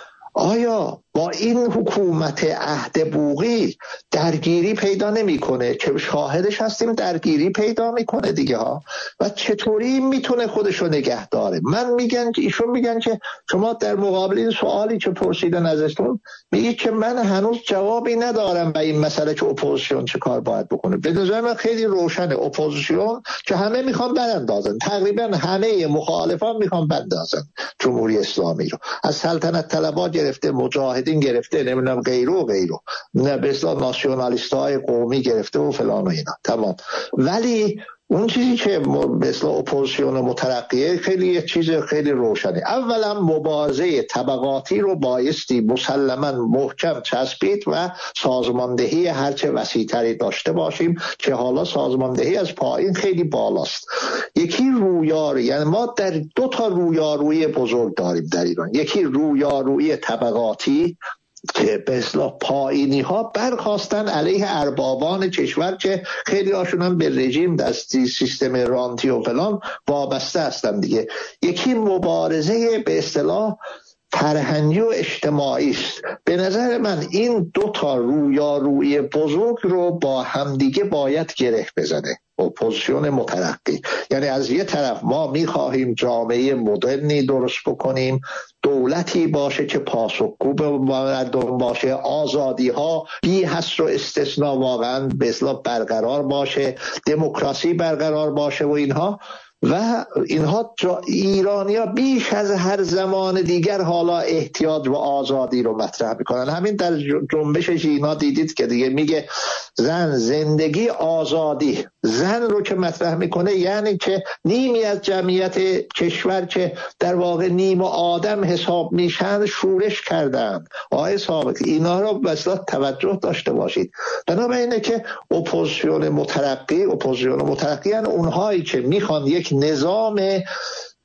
آیا با این حکومت عهد بوقی درگیری پیدا نمیکنه؟ که شاهدش هستیم درگیری پیدا میکنه دیگه ها. و چطوری میتونه خودشو نگه داره؟ من میگن که ایشون میگن که شما در مقابل این سوالی که پرسیدن ازتون میگید که من هنوز جوابی ندارم به این مسئله که اپوزیسیون چه کار باید بکنه. به نظر من خیلی روشنه. اپوزیسیون که همه میخوان براندازن، تقریبا همه مخالفان میخوان براندازن جمهوری اسلامی رو، از سلطنت طلبها گرفته، مجاهدین گرفته، نمیدونم غیره و غیره، نه به اصطلاح ناسیونالیست‌های قومی گرفته و فلان و اینا. تمام. ولی اون چیزی که به اصطلاح اپوزیسیون مترقیه خیلی یه چیز خیلی روشنه. اولا مبارزه طبقاتی رو بایستی مسلما محکم چسبید و سازماندهی هرچه وسیع‌تری داشته باشیم که حالا سازماندهی از پایین خیلی بالاست. یکی رویارویی، یعنی ما در دو تا رویارویی بزرگ داریم در ایران. یکی رویارویی طبقاتی که به اصطلاح پایینی ها برخواستن علیه اربابان کشور که خیلی هاشون هم به رژیم دستی سیستم رانتی و فلان وابسته هستن دیگه. یکی مبارزه به اصطلاح فرهنگی و اجتماعی است. به نظر من این دو تا رویارویی بزرگ رو با همدیگه باید گره بزنه اپوزیسیون مترقی. یعنی از یه طرف ما میخواهیم جامعه مدرنی درست بکنیم، دولتی باشه که پاسخگو به مردم باشه، آزادی ها بی حصر و استثنا واقعا به اصطلاح برقرار باشه، دموکراسی برقرار باشه و اینها. و اینها ایرانی‌ها بیش از هر زمان دیگر حالا احتیاج و آزادی رو مطرح میکنن. همین در جنبش ژینا دیدید که دیگه میگه زن، زندگی، آزادی. زن رو که مطرح میکنه یعنی که نیمی از جمعیت کشور که در واقع نیم آدم حساب میشن شورش کردن. آقای سابق اینا رو بسیار توجه داشته باشید. بنابراینه که اپوزیسیون مترقی اپوزیسیون مترقی یعنی اونهایی که میخوان یک نظام به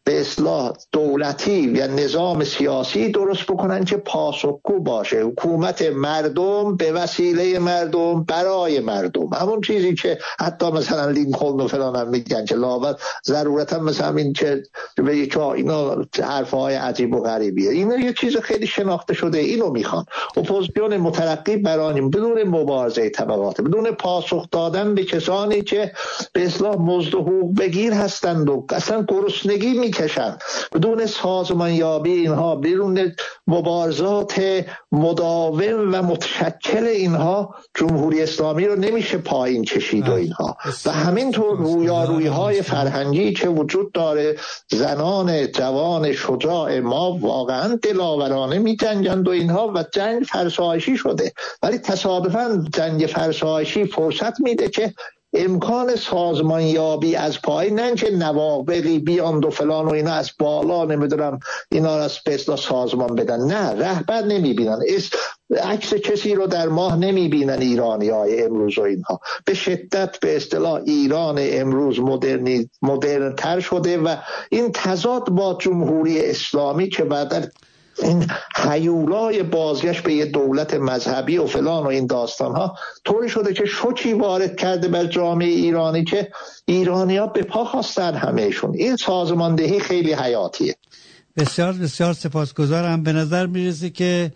به اصلاح دولتی یا نظام سیاسی درست بکنن که پاسخگو باشه، حکومت مردم به وسیله مردم برای مردم، همون چیزی که حتی مثلا لینکلن و فلان هم میگن که لابد ضرورتا مثلا این که به یک اینا حرفهای عجیب و غریبیه، اینا یه چیز خیلی شناخته شده، اینو میخوان. اپوزیسیون مترقی برای بدون مبارزه طبقات، بدون پاسخ دادن به کسانی که به اصلاح مزد و حقوق بگیر هستند و اصلا گرسنگی میکشن، بدون سازمان یابی اینها، بدون مبارزات مداوم و متشکل اینها جمهوری اسلامی رو نمیشه پایین کشید و اینها. و همینطور رویارویی های فرهنگی که وجود داره، زنان جوان شجاع ما واقعا دلاورانه می جنگند و اینها، و جنگ فرسایشی شده، ولی تصادفاً جنگ فرسایشی فرصت میده که امکان سازمان یابی از پای، نه که نوابقی بیاند و فلان و اینا از بالا نمیدونم اینا را به اصطلاح سازمان بدن، نه، رهبر نمیبینن، عکس کسی رو در ماه نمیبینن ایرانی های امروز و اینها. به شدت به اصطلاح ایران امروز مدرنی مدرن تر شده و این تضاد با جمهوری اسلامی که بعد این هیولای بازگشت به یه دولت مذهبی و فلان و این داستان ها طوری شده که شوکی وارد کرده بر جامعه ایرانی که ایرانی ها به پا خواستن همهشون. این سازماندهی خیلی حیاتیه. بسیار بسیار سپاسگزارم. به نظر میرسه که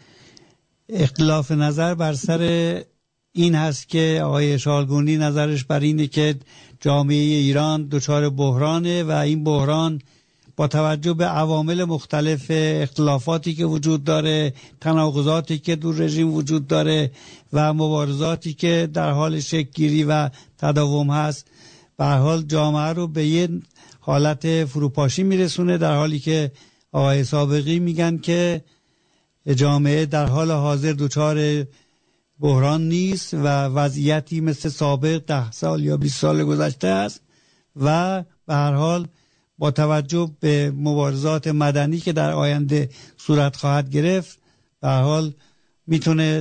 اختلاف نظر بر سر این هست که آقای شالگونی نظرش بر اینه که جامعه ایران دچار بحرانه و این بحران با توجه به عوامل مختلف، اختلافاتی که وجود داره، تناقضاتی که دور رژیم وجود داره و مبارزاتی که در حال شکل گیری و تداوم هست، به هر حال جامعه رو به یه حالت فروپاشی میرسونه، در حالی که آقای سابقی میگن که جامعه در حال حاضر دچار بحران نیست و وضعیتی مثل سابق ده سال یا بیست سال گذشته است و به هر حال با توجه به مبارزات مدنی که در آینده صورت خواهد گرفت، به هر حال میتونه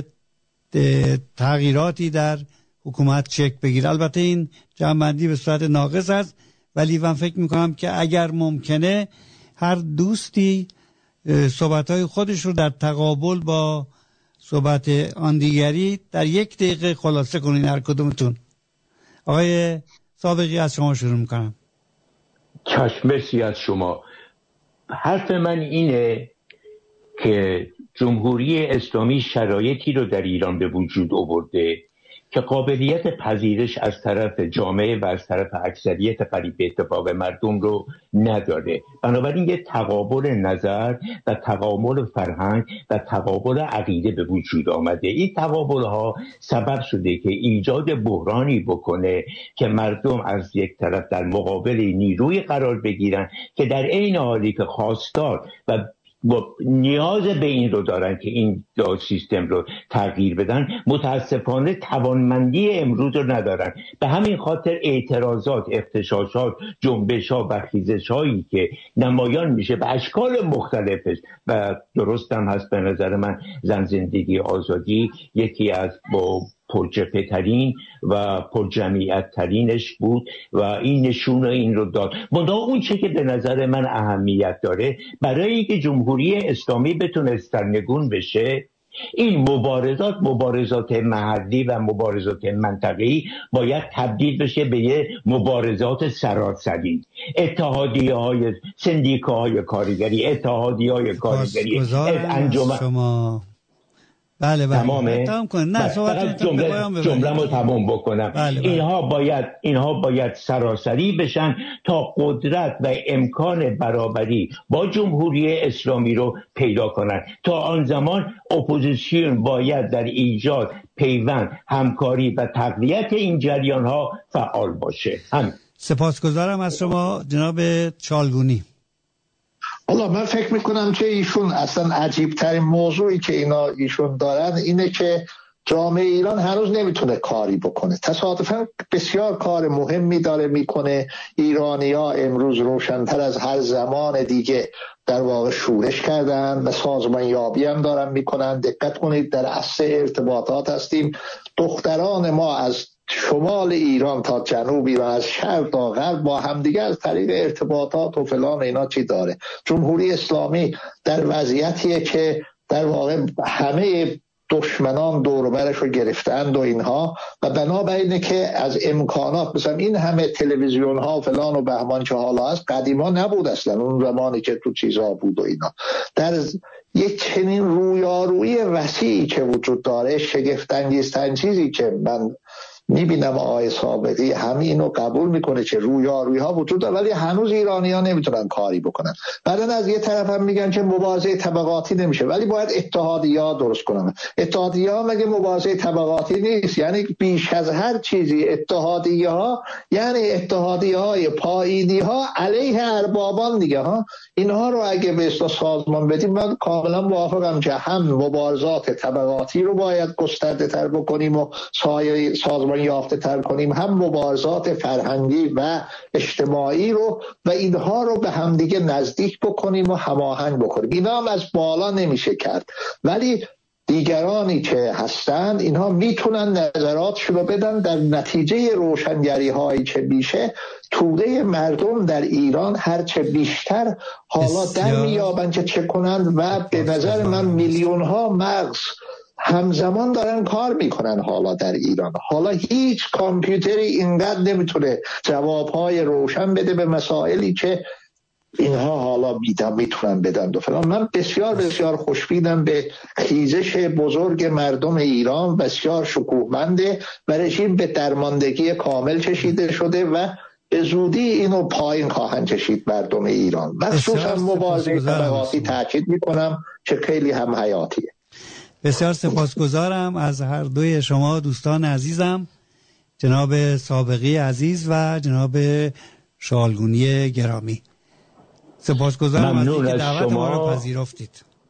تغییراتی در حکومت شکل بگیره. البته این جمع‌بندی به صورت ناقص است، ولی من فکر میکنم که اگر ممکنه هر دوستی صحبتهای خودش رو در تقابل با صحبت آن دیگری در یک دقیقه خلاصه کنین هر کدومتون. آقای سابقی از شما شروع میکنم. چشم، مرسی از شما. حرف من اینه که جمهوری اسلامی شرایطی رو در ایران به وجود آورده که قابلیت پذیرش از طرف جامعه و از طرف اکثریت قریب به اتفاق مردم رو نداره. بنابراین یه تقابل نظر و تقابل فرهنگ و تقابل عقیده به وجود آمده. این تقابل ها سبب شده که ایجاد بحرانی بکنه که مردم از یک طرف در مقابل نیروی قرار بگیرن که در عین حالی که خواستار و نیاز به این رو دارن که این سیستم رو تغییر بدن، متاسفانه توانمندی امروز رو ندارن. به همین خاطر اعتراضات، اختشاشات، جنبش‌ها و خیزش‌هایی که نمایان میشه به اشکال مختلفش و درست هم هست به نظر من زن زندگی آزادی یکی از با پرجبهه ترین و پرجمعیت ترینش بود و این نشون این رو داد. منتها اون چه که به نظر من اهمیت داره برای اینکه جمهوری اسلامی بتونه سرنگون بشه، این مبارزات مبارزات محلی و مبارزات منطقه‌ای باید تبدیل بشه به یه مبارزات سراسری. اتحادیه های سندیکاهای کارگری، اتحادیه های کارگری، انجمن شما بله بله تمامه. تمام کن. نه فقط جمله جمله‌مو تمام بکنم. بله بله. اینها باید اینها باید سراسری بشن تا قدرت و امکان برابری با جمهوری اسلامی رو پیدا کنن. تا آن زمان اپوزیسیون باید در ایجاد پیوند، همکاری و تقویت این جریان‌ها فعال باشه. هم. سپاسگزارم از شما جناب چالگونی. حالا من فکر میکنم که ایشون اصلا عجیب ترین موضوعی که اینا ایشون دارن اینه که جامعه ایران هنوز نمیتونه کاری بکنه. تصادفاً بسیار کار مهمی داره میکنه. ایرانی ها امروز روشن‌تر از هر زمان دیگه در واقع شورش کردن و سازمان یابی هم دارن میکنن. دقت کنید در عصر ارتباطات هستیم. دختران ما از شمال ایران تا جنوب ایران، از شرق تا غرب با همدیگه از طریق ارتباطات و فلان اینا چی داره. جمهوری اسلامی در وضعیتیه که در واقع همه دشمنان دور و برش رو گرفتند و اینها، و بنابراینه که از امکانات مثلا این همه تلویزیون ها فلان و بهمان که حالا هست قدیما نبود اصلا، اون زمانی که تو چیزها بود و اینا. در یک چنین رویارویی وسیعی که وجود داره، شگفت‌انگیزترین چیزی که من میبینم آقای سابقی همین اینو قبول میکنه که رویارویی ها وجود داره، ولی هنوز ایرانی ها نمیتونن کاری بکنن. بعدن از یه طرف هم میگن که مبارزه طبقاتی نمیشه، ولی باید اتحادیه ها درست کنن. اتحادیه ها مگه مبارزه طبقاتی نیست؟ یعنی بیش از هر چیزی اتحادیه ها یعنی اتحادیه های پایینی ها علیه اربابان دیگه ها. اینها رو اگه به اصطلاح سازمان بدیم، من کاملا موافقم که هم مبارزات طبقاتی رو باید گسترده تر بکنیم و سایه سازمان یافته تر کنیم، هم مبارزات فرهنگی و اجتماعی رو و اینها رو به همدیگه نزدیک بکنیم و هماهنگ بکنیم. اینا هم از بالا نمیشه کرد، ولی دیگرانی که هستند اینها میتونن نظراتشون رو بدن. در نتیجه روشنگری هایی که میشه، توده مردم در ایران هرچه بیشتر حالا در میابن که چه کنند و به نظر من میلیون ها مغز همزمان دارن کار میکنن حالا در ایران. حالا هیچ کامپیوتری اینقدر نمیتونه جوابهای روشن بده به مسائلی که اینها حالا میدن میتونن بدن و فلان. من بسیار بسیار خوشبینم به خیزش بزرگ مردم ایران، بسیار شکوهمنده و رژیم به درماندگی کامل کشیده شده و به زودی اینو پایین خواهند کشید مردم ایران. مخصوصا مبارزه طبقاتی تاکید میکنم که خیلی هم حیاتیه. بسیار سپاسگزارم از هر دوی شما دوستان عزیزم، جناب سابقی عزیز و جناب شالگونی گرامی. سپاسگزارم از اینکه دعوت ما رو پذیرفتید.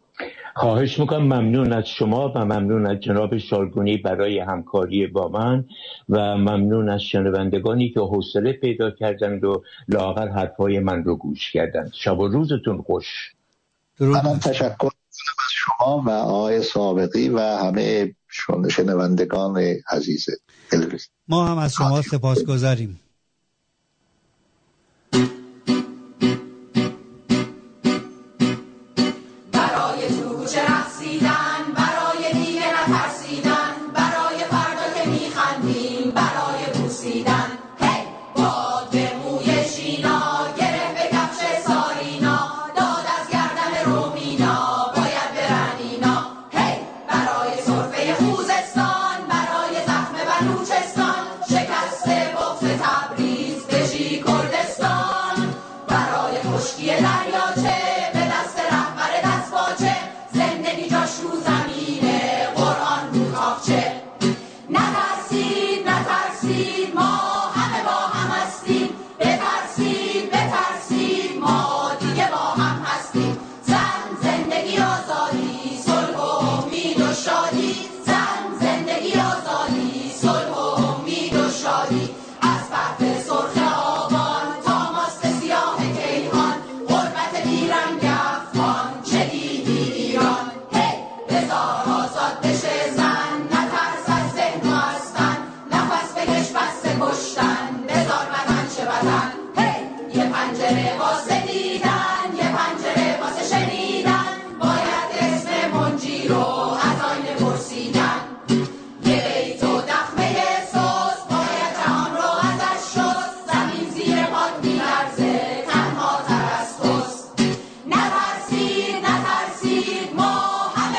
خواهش میکنم. ممنون از شما و ممنون از جناب شالگونی برای همکاری با من و ممنون از شنوندگانی که حوصله پیدا کردند و لااقل حرفای من رو گوش کردند. شب و روزتون خوش. منم تشکر از شما و آقای سابقی و همه شنوندگان عزیز تلویزیون. ما هم از شما سپاسگزاریم.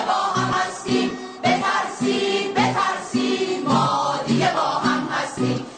بترسید بترسید ما دیگه با هم هستیم.